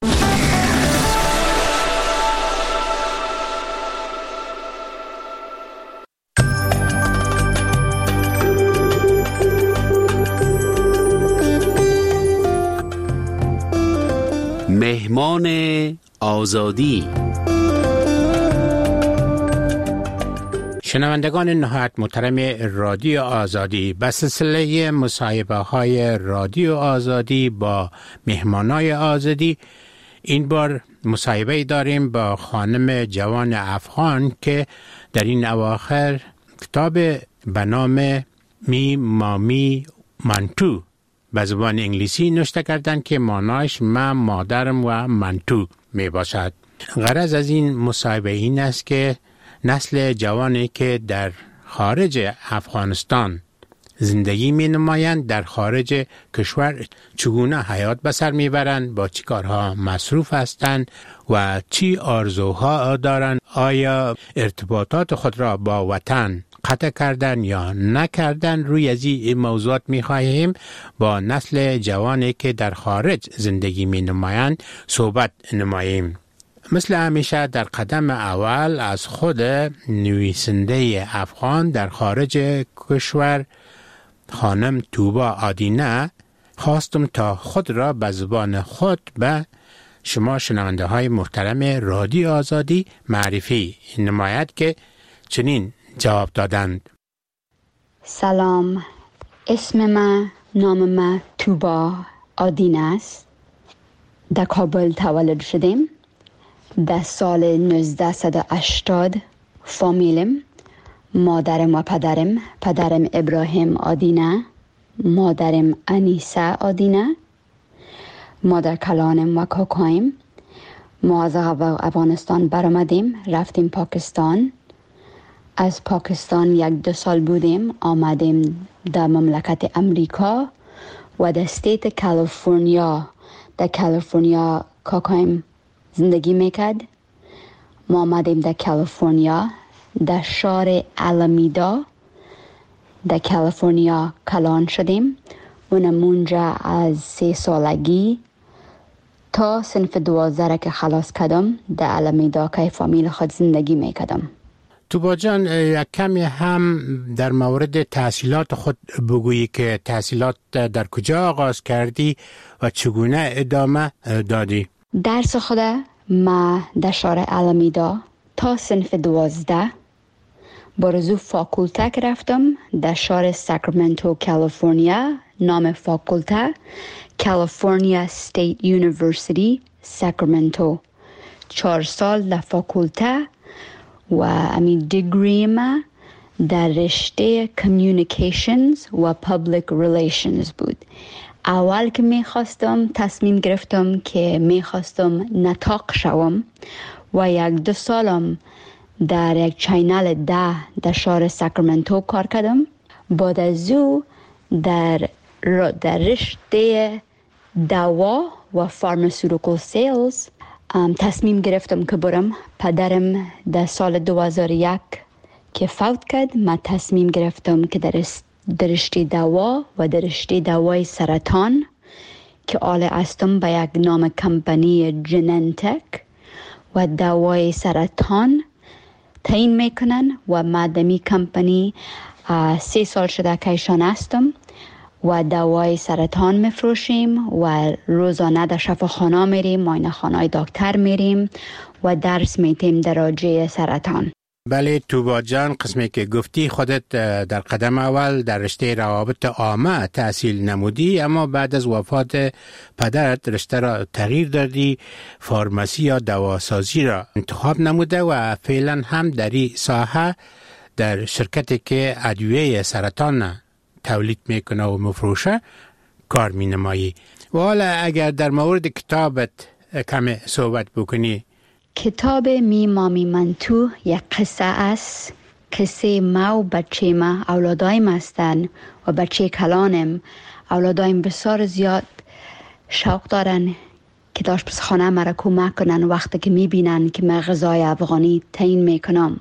مهمان آزادی. شنوندگان نهایت محترم رادیو آزادی، به سلسله مصاحبه های رادیو آزادی با مهمانای آزادی، این بار مصاحبه داریم با خانم جوان افغان که در این اواخر کتاب به نام می مامی منتو به زبان انگلیسی نوشته کردند که معنایش من مادرم و منتو می باشد. غرض از این مصاحبه این است که نسل جوانی که در خارج افغانستان زندگی می نمایند در خارج کشور چگونه حیات به سر می برند، با چی کارها مصروف هستند و چی آرزوها دارند، آیا ارتباطات خود را با وطن قطع کردن یا نکردن. روی از این موضوعات می خواهیم با نسل جوانی که در خارج زندگی می نمایند صحبت نماییم. مثل همیشه در قدم اول از خود نویسنده افغان در خارج کشور خانم توبا آدینه خواستم تا خود را به زبان خود به شما شنونده های محترم رادیو آزادی معرفی نماید که چنین جواب دادند. سلام، اسم من نام من توبا آدینه است. در کابل تولد شدیم. در سال 1980 فامیلم، مادرم و پدرم ابراهیم آدینه، مادرم انیسه آدینه، مادر کلانم و کاکایم. ما از افغانستان برآمدیم، رفتیم پاکستان. از پاکستان 1-2 سال بودیم، آمدیم در مملکت امریکا و در استیت کالیفرنیا. در کالیفرنیا کاکایم زندگی میکرد. ما آمدیم در کالیفرنیا، در شهر آلمیدا در کالیفرنیا کلان شدیم. اونم اونجا از 3 سالگی تا صنف 12 که خلاص کردم در آلمیدا که فامیل خود زندگی میکردم. توبا جان، یک کمی هم در مورد تحصیلات خود بگویی که تحصیلات در کجا آغاز کردی و چگونه ادامه دادی؟ درس خود ما در شهر آلمیدا تا صنف 12 برزو فاکولته که رفتم در شهر ساکرامنتو کالیفرنیا. نام فاکولته کالیفرنیا استیت یونیورسیتی ساکرامنتو. 4 سال در فاکولته و امی دیگری ما در رشته کمیونیکیشنز و پابلیک ریلیشنز بود. اول که میخواستم تصمیم گرفتم که میخواستم نطاق شوم و 1-2 سالم در یک چینل 10 در شهر ساکرامنتو کار کردم. بعد از او در در رشته دوا و فارماسیوتیکال سیلز تصمیم گرفتم که برم. پدرم در سال 2001 که فوت کرد، من تصمیم گرفتم که در رشته دوا و در رشته دوای سرطان که آله استم به یک نام کمپانی جننتک و دوای سرطان تعیین میکنن و ما دمی کمپانی 3 سال شده که ایشان هستم و دوای سرطان میفروشیم و روزانه در شفاخانه میریم، معاینه خانه دکتر میریم و درس میتیم در راجع سرطان. بله توبا جان، قسمی که گفتی خودت در قدم اول در رشته روابط عامه تحصیل نمودی، اما بعد از وفات پدرت رشته را تغییر دادی، فارماسی یا دواسازی را انتخاب نموده و فعلا هم در این ساحه در شرکتی که ادویه سرطان تولید میکنه و مفروشه کار مینمایی. و حالا اگر در مورد کتابت کم صحبت بکنی. کتاب مامی من تو یک قصه است. قصه ما و بچه ما، اولادایم هستن و بچه کلانم. اولادایم بسیار زیاد شوق دارن که داشت پس خانه مرا کمک کنن وقتی که میبینن که من غذای افغانی تعیین میکنم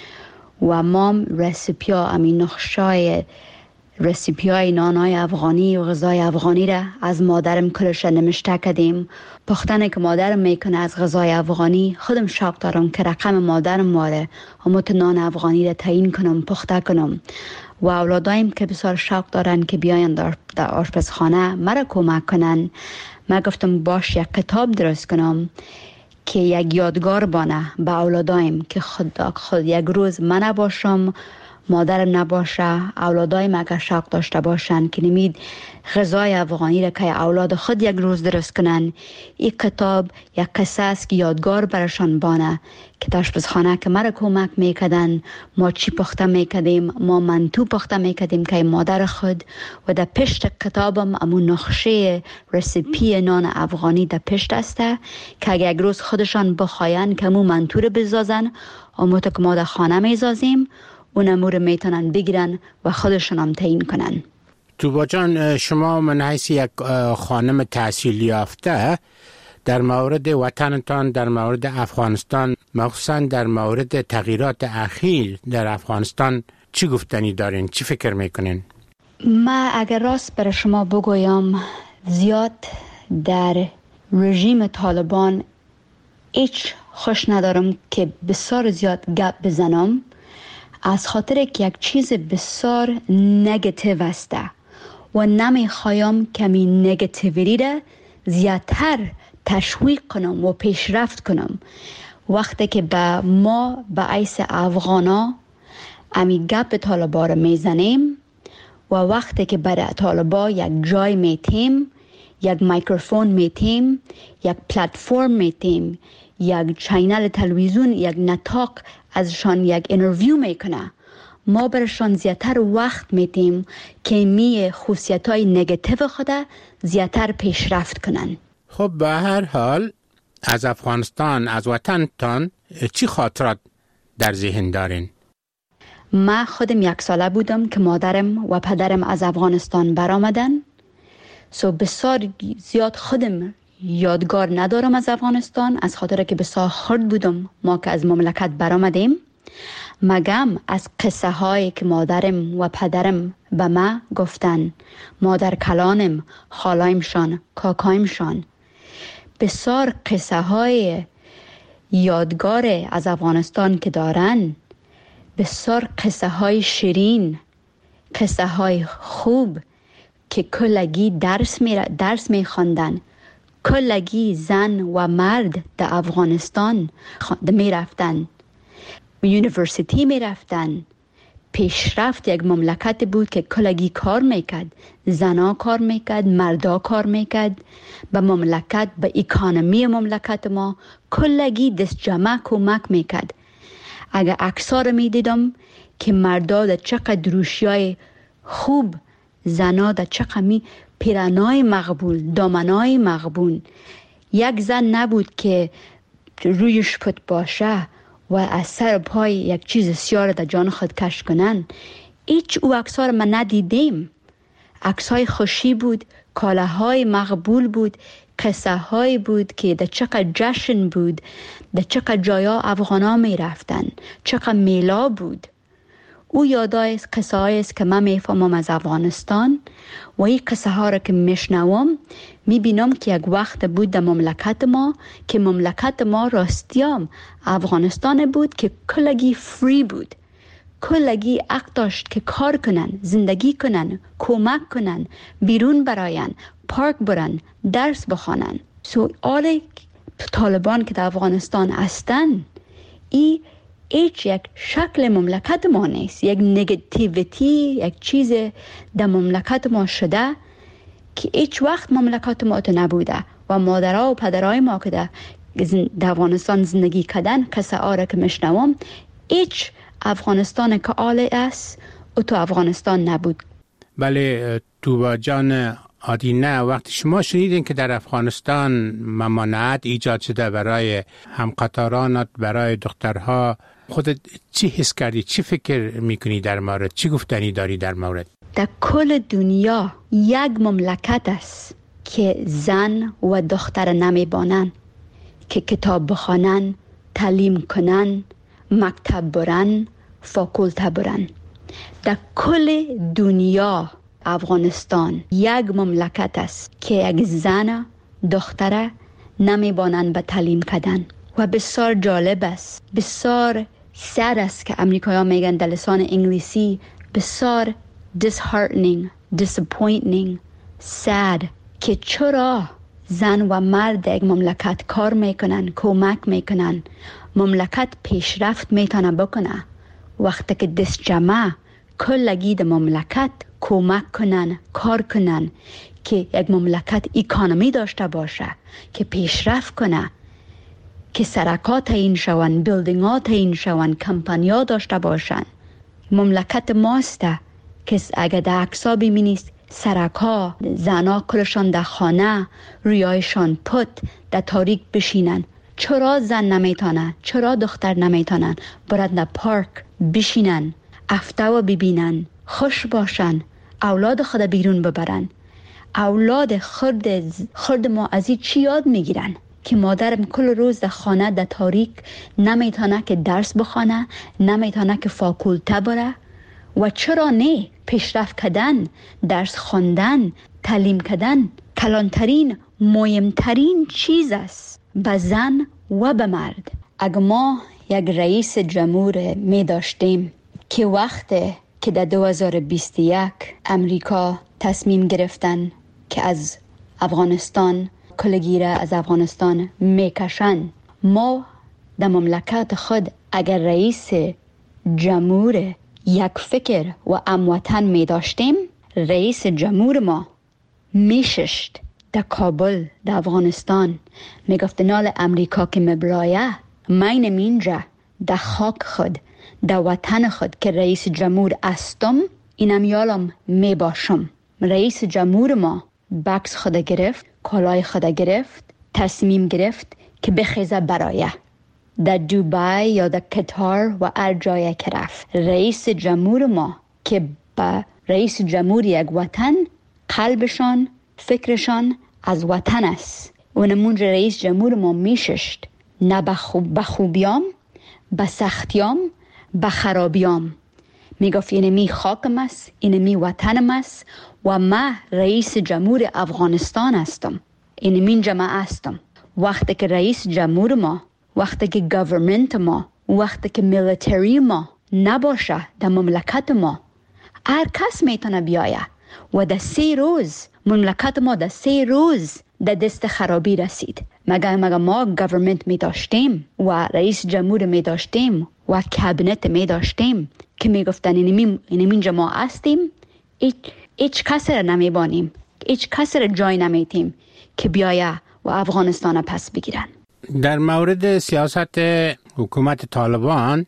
و مام رسیپیا امین نقشای رسیپیای نانای افغانی و غذای افغانی را از مادرم کلش نمشته کردیم. پختنه که مادرم میکنه از غذای افغانی خودم شوق دارم که رقم مادرم ماره هموت نان افغانی را تعیین کنم، پخته کنم و اولادایم که بسیار شوق دارن که بیاین در آشپزخانه مرا کمک کنن. من گفتم باش یک کتاب درست کنم که یک یادگار بانه به اولادایم که خود یک روز من نباشم، مادرم نباشه، اولادای مگه شوق داشته باشن که نمید غذای افغانی را که اولاد خود یک روز درست کنن. این کتاب یک قصه است که یادگار برشان بانه که در آشپزخانه که مرا کمک میکردن ما چی پخته میکردیم، ما منتو پخته میکردیم که مادر خود و در پشت کتابم امون نقشه رسیپی نان افغانی در پشت است که اگه یک روز خودشان بخواین که امون منتو رو بزازن اموت که ما در خانه میزازیم اون امور میتونن بگیرن و خودشون هم تعیین کنن. توبا جان، شما من حیث یک خانم تحصیل یافته در مورد وطنتان، در مورد افغانستان، مخصوصا در مورد تغییرات اخیر در افغانستان چی گفتنی دارین؟ چی فکر میکنین؟ ما اگر راست برای شما بگویم زیاد در رژیم طالبان هیچ خوش ندارم که بسیار زیاد گپ بزنم، از خاطر که یک چیز بسیار نگاتیو است و نمیخوایم کمی نگاتیویتی را زیادتر تشویق کنم و پیشرفت کنم. وقتی که به ما به عیس افغانا امی گپ طالبا را میزنیم و وقتی که برای طالبا یک جای میتیم، یک میکروفون میتیم، یک پلتفرم میتیم، یک چینل تلویزیون، یک نطاق ازشان یک اینترویو میکنه، ما برشان زیادتر وقت میتیم که می خصوصیت‌های نگاتیو خود زیادتر پیشرفت کنن. خب به هر حال از افغانستان، از وطنتان چی خاطرات در ذهن دارین؟ من خودم 1 ساله بودم که مادرم و پدرم از افغانستان برآمدن. بسیار زیاد خودم یادگار ندارم از افغانستان، از خاطر که بسیار خرد بودم ما که از مملکت برآمدیم. مگم از قصه هایی که مادرم و پدرم به ما گفتن، مادر کلانم، خالایمشان، کاکایمشان، بسیار قصه های یادگار از افغانستان که دارن، بسیار قصه های شیرین، قصه های خوب که کلگی درس می خواندن. کلگی زن و مرد در افغانستان می رفتن، یونیورسیتی می رفتن. پیشرفت یک مملکت بود که کلگی کار میکرد، زنا کار میکرد، مردا کار میکرد. به مملکت، به اکانومی مملکت ما کلگی دست جمع کمک میکرد. اگر اکثر میدیدم که مردا در چقدر روشیای خوب، زنا در چقدر پیرنای مقبول، دامنای مقبول. یک زن نبود که رویش پت باشه و از سر پای یک چیز سیاه در جان خود کش کنن. هیچ او اکثر من ندیدیم. عکس‌های خوشی بود، کالاهای مقبول بود، قصه های بود که در چقدر جشن بود، در چقدر جایا افغانا می رفتن، چقدر میلا بود. او یادای قصه هایی است که من میفهمم از افغانستان و این قصه ها را که میشنوم میبینم که یک وقت بود در مملکت ما که مملکت ما راستیام افغانستان بود که کلگی فری بود، کلگی حق داشت که کار کنن، زندگی کنن، کمک کنن، بیرون براین، پارک برن، درس بخوانن. آل طالبان که در افغانستان هستن، ای هیچ یک شکل مملکت ما نیست، یک نگاتیویتی، یک چیز در مملکت ما شده که هیچ وقت مملکت ما تو نبوده و مادرها و پدرهای ما که در افغانستان زندگی کردن قصه ها را که میشنوم، هیچ افغانستان که آله است و تو افغانستان نبود. بله توبا جان آدینه، وقتی شما شنیدین که در افغانستان ممانعت ایجاد شده برای همقطارانت، برای دخترها، خودت چی حس کردی؟ چی فکر میکنی در مورد؟ چی گفتنی داری در مورد؟ در کل دنیا یک مملکت است که زن و دختر نمیبانن که کتاب بخوانن، تعلیم کنن، مکتب برن، فاکولته برن. در کل دنیا افغانستان یک مملکت است که یک زن دختر نمیبانند به تعلیم کردن و بسیار جالب است، بسیار سر است که امریکایی ها میگن در لسان انگلیسی بسیار disheartening, disappointing, sad که چرا زن و مرد یک مملکت کار میکنن، کمک میکنن، مملکت پیشرفت میتونه بکنه، وقتی که دست جمع کلگی در مملکت کمک کنن، کار کنن که یک مملکت اکانومی داشته باشه، که پیشرفت کنه، که سرکات این شون، بیلدینگات این شون، کمپانیا داشته باشن. مملکت ماسته که اگر در عکس‌ها ببینید سرکا، زنا کلشان در خانه، رویایشان پت در تاریک بشینن. چرا زن نمیتونن؟ چرا دختر نمیتونن برد در پارک بشینن، هفته و ببینن، خوش باشن، اولاد خود بیرون ببرن؟ اولاد خرد ما از این چی یاد میگیرن؟ که مادرم کل روز در خانه در تاریک نمیتونه که درس بخونه، نمیتونه که فاکولته بره. و چرا نه؟ پیشرفت کردن، درس خواندن، تعلیم کردن کلانترین، مهمترین چیز است به زن و به مرد. اگر ما یک رئیس جمهور می داشتیم که وقتی که در 2021 امریکا تصمیم گرفتن که از افغانستان کلگیره از افغانستان میکشن، ما در مملکت خود اگر رئیس جمهور یک فکر و هموطن می داشتیم، رئیس جمهور ما میششت در کابل در افغانستان، میگفت نال امریکا که مبلایه من اینجا در خاک خود، در وطن خود که رئیس جمهور استم، اینم یالم می باشم. رئیس جمهور ما بکس خود گرفت، کالای خود گرفت، تصمیم گرفت که بخیزه برایه در دوبای یا در قطر و هر جایی که رفت. رئیس جمهور ما که با رئیس جمهور یک وطن قلبشان، فکرشان از وطن است و نمونج رئیس جمهور ما میششت، نه به خوبیام، به سختیام، به خرابیام. میگفت اینمی خاکم است، اینمی وطنم است و من رئیس جمهور افغانستان هستم، اینمی جمع هستم. وقتی که رئیس جمهور ما، وقتی که گورنمنت ما، وقتی که میلیتری ما نباشه در مملکت ما، هر کس میتونه بیایه و در 3 روز مملکت ما در 3 روز در دست خرابی رسید. مگر ما گورنمنت می داشتیم و رئیس جمهور می داشتیم و کابینت می داشتیم که می گفتن اینمی جماع هستیم، هیچ کس را نمی بانیم، هیچ کس را جای نمیتیم که بیایه و افغانستان پس بگیرن. در مورد سیاست حکومت طالبان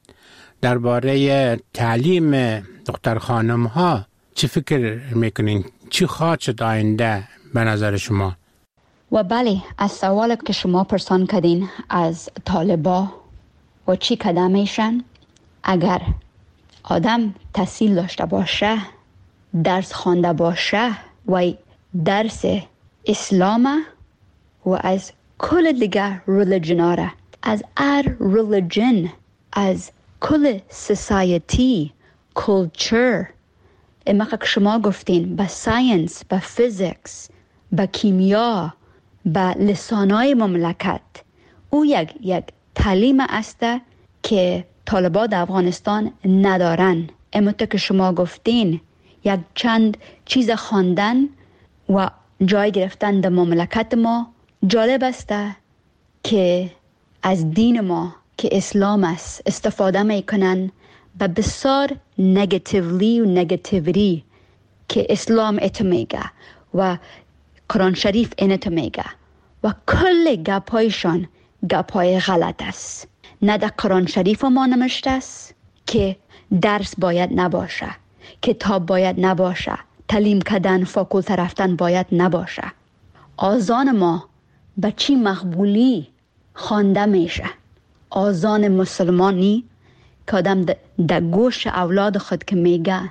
درباره تعلیم دختر خانم ها چی فکر میکنین؟ چی خواهد شد آینده به نظر شما؟ و بله، از سوال که شما پرسان کردین از طالبا و چی کده میشن، اگر آدم تحصیل داشته باشه درس خوانده باشه و درس اسلام و از کل دیگر ریلیجن ها را، از ریلیجن، از کل سوسایتی، کلچر، اما که شما گفتین با ساینس، با فیزیکس، با کیمیا، با لسانای مملکت، او یک تعلیم است که طالبان در افغانستان ندارن. اما که شما گفتین یک چند چیز خواندن و جای گرفتن در مملکت ما. جالب است که از دین ما که اسلام است استفاده میکنن و بسیار نگاتیولی و نگاتیویتی که اسلام ات میگه و قرآن شریف اینت میگه و کل گپایشان گپای غلط است. نه در قرآن شریف ما نمشته است که درس باید نباشه، کتاب باید نباشه، تعلیم کردن، فاکولته رفتن باید نباشه. آذان ما به چی مقبولی خوانده میشه؟ آذان مسلمانی که آدم در گوش اولاد خود که میگه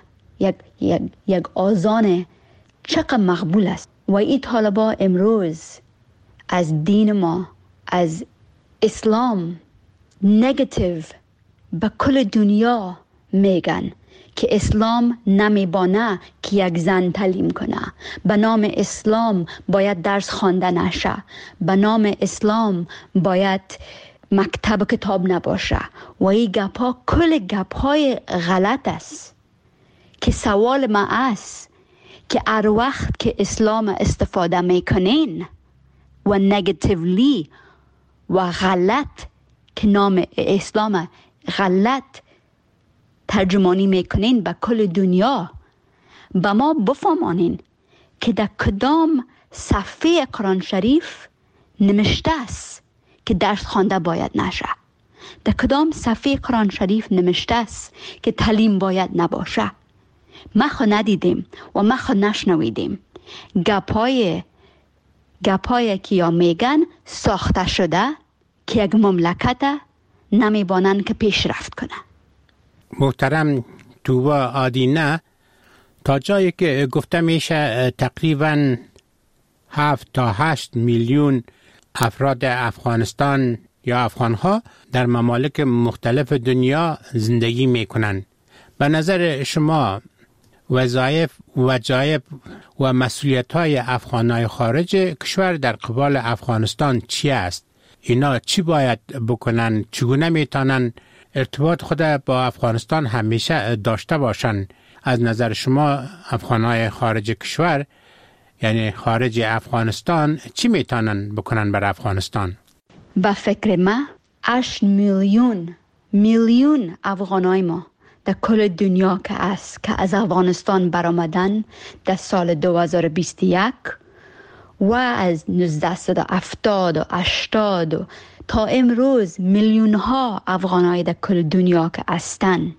یک آذان چقدر مقبول است. و این طالبا امروز از دین ما، از اسلام نگاتیو به کل دنیا میگن که اسلام نمیبانه که یک زن تعلیم کنه، به نام اسلام باید درس خوانده نشه، به نام اسلام باید مکتب کتاب نباشه و این گپا کل گپای غلط است. که سوال ما است که هر وقت که اسلام استفاده میکنین و نگاتیولی و غلط که نام اسلام غلط ترجمانی میکنین به کل دنیا، به ما بفهمانین که در کدام صفحه قرآن شریف نمشته است که درس خوانده باید نشه، در کدام صفحه قرآن شریف نمشته است که تعلیم باید نباشه. ما خو ندیدیم و ما خو نشنویدیم. گپای که یا میگن ساخته شده که یک مملکت نمیبانن که پیشرفت کنه. محترم توبا آدینه، تا جایی که گفته میشه تقریباً 7 تا 8 میلیون افراد افغانستان یا افغانها در ممالک مختلف دنیا زندگی میکنن. به نظر شما وظایف و مسئولیت‌های افغانای خارج کشور در قبال افغانستان چی است؟ اینا چی باید بکنن؟ چگونه میتونن ارتباط خود با افغانستان همیشه داشته باشن؟ از نظر شما افغانای خارج کشور، یعنی خارج افغانستان، چی میتونن بکنن بر افغانستان؟ با فکر ما 8 میلیون افغانای ما در کل دنیا که از افغانستان برآمدن در سال 2021 و از 1970 و 80 تا امروز میلیون ها افغانای در کل دنیا که هستند.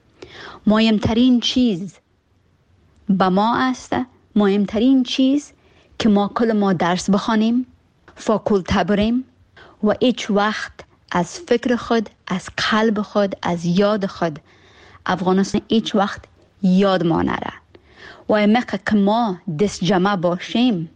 مهمترین چیز با ما است، مهمترین چیز که ما درس بخوانیم، فاکولته بریم و هیچ وقت از فکر خود، از قلب خود، از یاد خود افغانستان هیچ وقت یاد ما نره. و امکه که ما دست جمع باشیم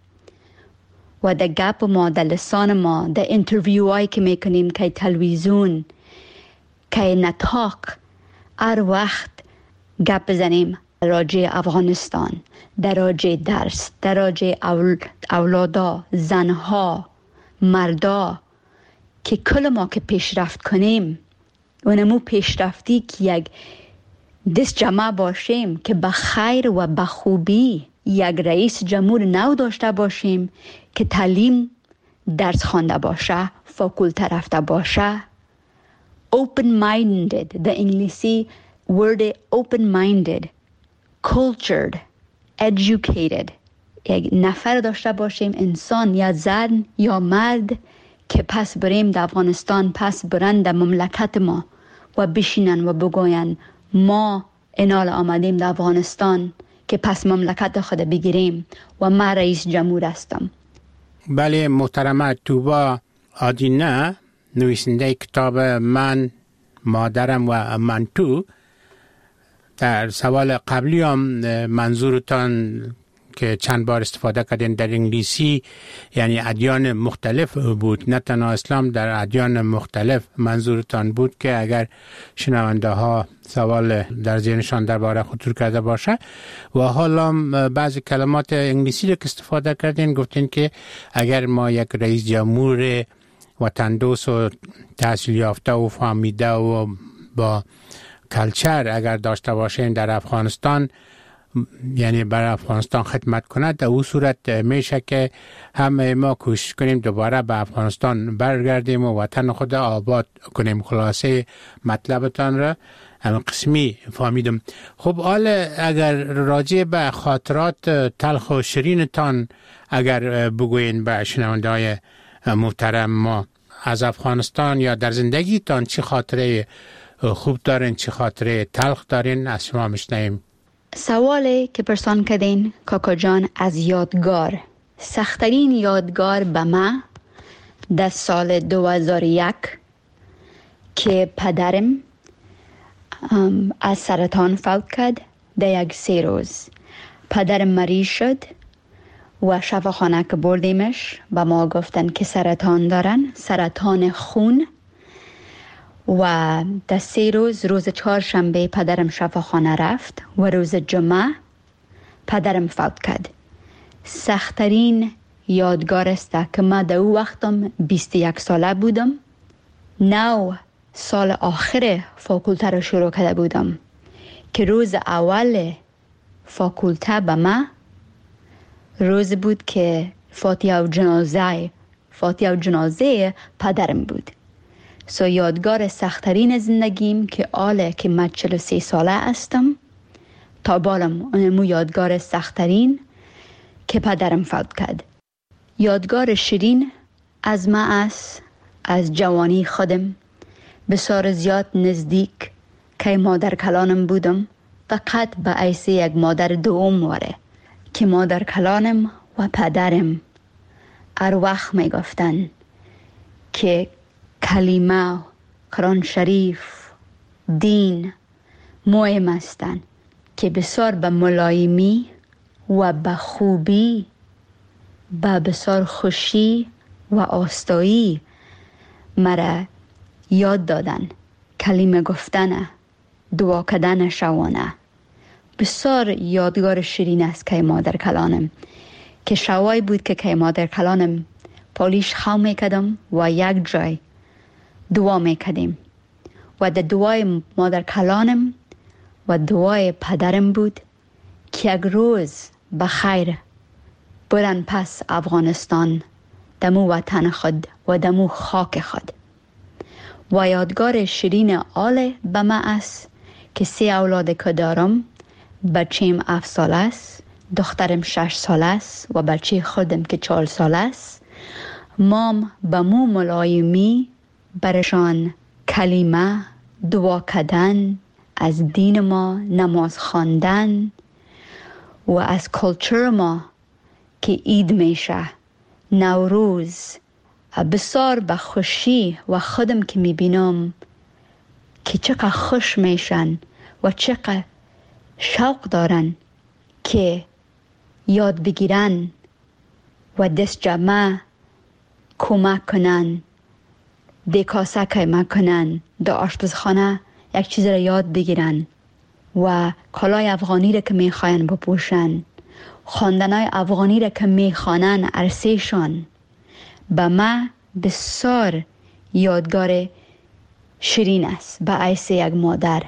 و در گپ ما، در لسان ما، در انترویو هایی که میکنیم، که تلویزیون، که نطاق، هر وقت گپ بزنیم راجع افغانستان، در راجع درس، در راجع اولادا، زنها، مردا، که کل ما که پیشرفت کنیم و نمو پیشرفتی که یک دست جمع باشیم که به خیر و به خوبی یک رئیس جمهور نو داشته باشیم که تعلیم درس خوانده باشه، فاکولته رفته باشه، open minded، در انگلیسی word open minded، cultured، educated، یک نفر داشته باشیم، انسان یا زن یا مرد که پس بریم در افغانستان، پس برن در مملکت ما و بشینن و بگوین ما اینال آمدیم در افغانستان که پس مملکت خود بگیریم و من رئیس جمهور هستم. بله محترمه توبا آدینه، نویسنده کتاب من، مادرم و من تو، در سوال قبلی هم منظورتان که چند بار استفاده کردین در انگلیسی یعنی ادیان مختلف بود، نه تنها اسلام، در ادیان مختلف منظورتان بود که اگر شنونده ها سوال در ذهنشان درباره خطور کرده باشه. و حالا بعضی کلمات انگلیسی رو که استفاده کردین گفتین که اگر ما یک رئیس جمهور وطن دوست و تحصیل یافته و فهمیده و با کلچر اگر داشته باشین در افغانستان، یعنی برای افغانستان خدمت کند، در اون صورت میشه که همه ما کوشش کنیم دوباره به افغانستان برگردیم و وطن خود آباد کنیم. خلاصه مطلبتان را هم قسمی فهمیدم. خب حالا اگر راجع به خاطرات تلخ و شیرینتان اگر بگوین به شنونده های محترم ما از افغانستان یا در زندگیتان، چه خاطره خوب دارین، چه خاطره تلخ دارین، از شما میشنویم. سوالی که پرسان کردین کاکا جان از یادگار، سخترین یادگار به من در سال 2001 که پدرم از سرطان فوت کرد. در یک 3 روز پدرم مریض شد و شفاخانه که بردیمش و ما گفتن که سرطان دارن، سرطان خون. و در 3 روز، روز 4شنبه پدرم شفاخانه رفت و روز جمعه پدرم فوت کرد. سخترین یادگار است که من در او وقتم 21 ساله بودم. 9 سال آخر فاکولته رو شروع کرده بودم که روز اول فاکولته به من روز بود که فاتحه و جنازه پدرم بود. سو یادگار سخترین زندگیم که آله که من 43 ساله هستم تا بالم اونمو یادگار سخترین که پدرم فوت کرد. یادگار شیرین از من است از جوانی خودم بسیار زیاد نزدیک که مادر کلانم بودم، فقط به حیث یک مادر دوم واره که مادر کلانم و پدرم هر وقت می گفتن که کلمه، قرآن شریف، دین مهم هستند که بسیار به ملایمی و به خوبی، به بسیار خوشی و آستایی مرا یاد دادن. کلمه گفتن، دعا کردن شوانه بسیار یادگار شیرین است که مادر کلانم، که شوای بود که مادر کلانم پالیش خو میکدم و یک جای دعا میکدیم و در دعای مادر کلانم و دعای پدرم بود که یک روز بخیر برن پس افغانستان، دمو وطن خود و دمو خاک خود. و یادگار شیرین آله به من است که 3 اولاد که دارم. بچیم 7 ساله است، دخترم 6 ساله است و بچه خودم که 4 ساله است. مام به مو ملایمی برشان کلمه، دعا کردن، از دین ما نماز خواندن و از کلچر ما که عید میشه، نوروز، بسیار به خوشی و خودم که میبینم که چقدر خوش میشن و چقدر شوق دارن که یاد بگیرن و دست جمع کمک کنن، دکاسه کمک کنن، در آشپزخانه یک چیز را یاد بگیرن و کالای افغانی را که میخواین بپوشن، خواندنای افغانی را که میخوانن عرصهشان. به من بسیار یادگار شیرین است به حیث یک مادر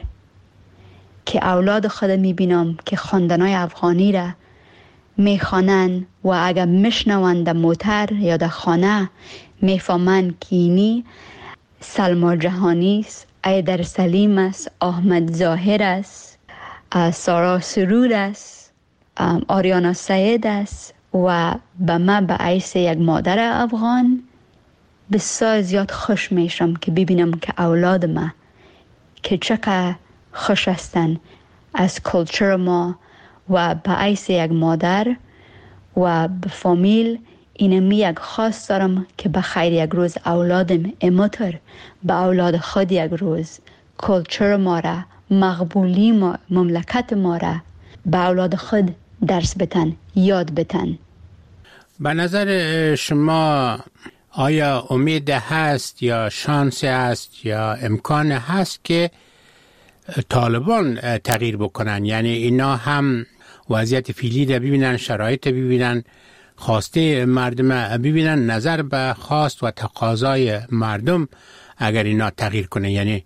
که اولاد خود میبینم که خواندنای افغانی را میخوانن و اگر میشنوند در موتر یا در خانه میفهمن که اینی سلما جهانی است، ایدر سلیم است، احمد ظاهر است، سارا سرور است، آریانا سعید است. و به من به حیث یک مادر افغان بسیار زیاد خوش میشم که ببینم که اولاد ما که چقدر خوش هستن از کلچر ما و به حیث یک مادر و به فامیل. اینمی یک خواست دارم که بخیر یک روز اولادم اموتر به اولاد خود یک روز کلچر ما را، مقبولی ما مملکت ما را به اولاد خود درس بتن، یاد بتن. به نظر شما آیا امید هست یا شانس هست یا امکان هست که طالبان تغییر بکنن؟ یعنی اینا هم وضعیت فعلی را ببینن، شرایط ببینن، خواسته مردم ببینن، نظر به خواست و تقاضای مردم اگر اینا تغییر کنه، یعنی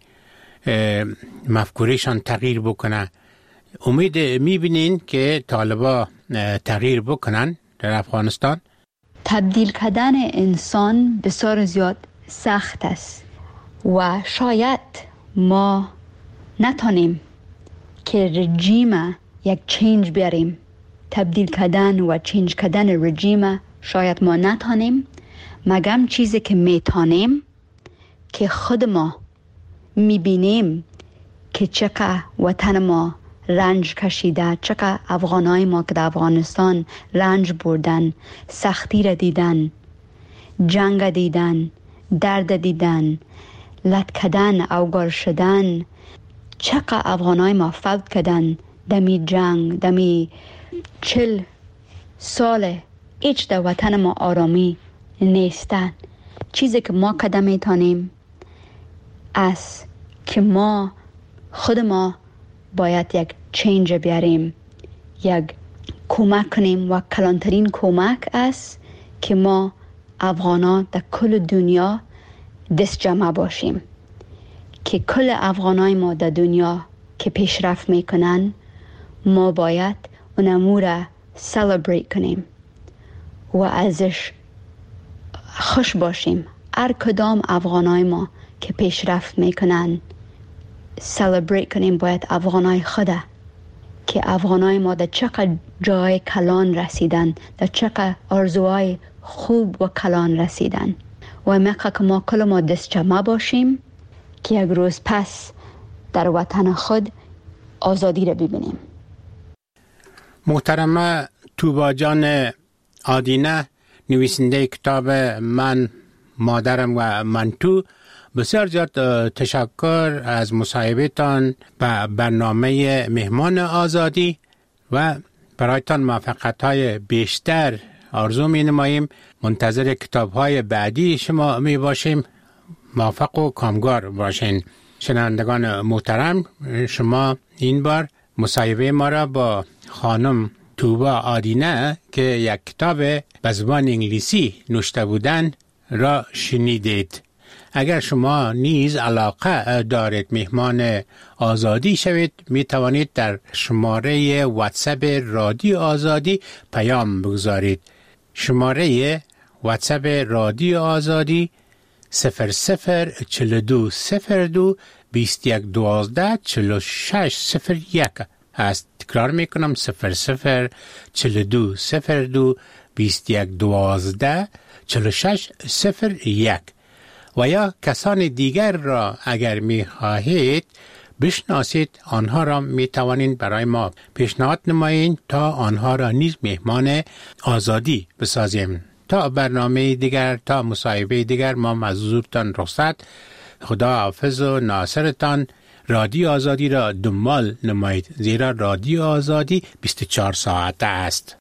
مفکورشان تغییر بکنه، امید میبینین که طالبا تغییر بکنن در افغانستان؟ تبدیل کردن انسان بسیار زیاد سخت است و شاید ما نتونیم که رژیم یک چینج بیاریم. تبدیل کردن و چینج کردن رژیم شاید ما نتونیم، مگم چیزی که میتونیم که خود ما میبینیم که چقدر وطن ما رنج کشیده، چقدر افغانای ما که در افغانستان رنج بردن، سختی را دیدن، جنگ دیدن، درد دیدن، لط کردن، اوگار شدن، چقدر افغانای ما فوت کردن دمی جنگ، دمی 40 سال هیچ در وطن ما آرامی نیستن. چیزی که ما قدم میتونیم است که ما خود ما باید یک چینج بیاریم، یک کمک کنیم و کلانترین کمک است که ما افغانا در کل دنیا دست جمع باشیم، که کل افغانای ما در دنیا که پیشرفت میکنن ما باید اون امور را سلبریت کنیم و ازش خوش باشیم. هر کدام افغانای ما که پیشرفت میکنن سلبریت کنیم. باید افغانای خدا که افغانای ما در چقدر جای کلان رسیدن، در چقدر آرزوهای خوب و کلان رسیدن و میخواه که ما کل ما دست جمع باشیم که یک روز پس در وطن خود آزادی را ببینیم. محترمه توبا جان آدینه، نویسنده کتاب من، مادرم و من تو، بسیار زیاد تشکر از مصاحبه‌تان به برنامه مهمان آزادی و برایتان موفقیت‌های بیشتر آرزو می‌نماییم. منتظر کتاب‌های بعدی شما می باشیم. موفق و کامگار باشین. شنوندگان محترم، شما این بار مصاحبه ما را با خانم توبا آدینه که یک کتاب به زبان انگلیسی نوشته بودن را شنیدید. اگر شما نیز علاقه دارید مهمان آزادی شوید، می توانید در شماره واتساپ رادیو آزادی پیام بگذارید. شماره واتساپ رادیو آزادی 004202 2112 4601 است. تکرار میکنم 004202 2112 4601. و یا کسان دیگر را اگر می خواهید بشناسید، آنها را می توانید برای ما پیشنهاد نمایید تا آنها را نیز مهمان آزادی بسازیم. تا برنامه دیگر، تا مصاحبه دیگر، ما از حضورتان رخصت. خدا حافظ و ناصرتان. رادیو آزادی را دنبال نمایید، زیرا رادیو آزادی 24 ساعته است.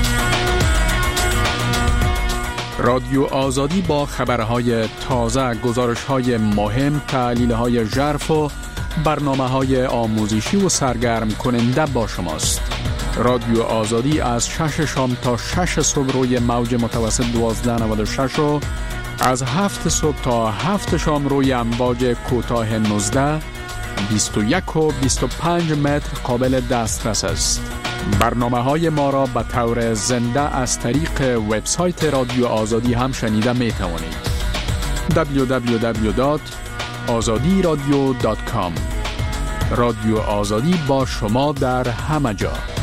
رادیو آزادی با خبرهای تازه، گزارش‌های مهم، تحلیل‌های ژرف و برنامه‌های آموزشی و سرگرم کننده با شماست. رادیو آزادی از 6 شام تا 6 صبح روی موج متوسط 1296 و از 7 صبح تا 7 شام روی امواج کوتاه 19، 21 و 25 متر قابل دسترس است. برنامه‌های ما را به طور زنده از طریق وبسایت رادیو آزادی هم شنیده می توانید. www.azadiradio.com. رادیو آزادی با شما در همه جا.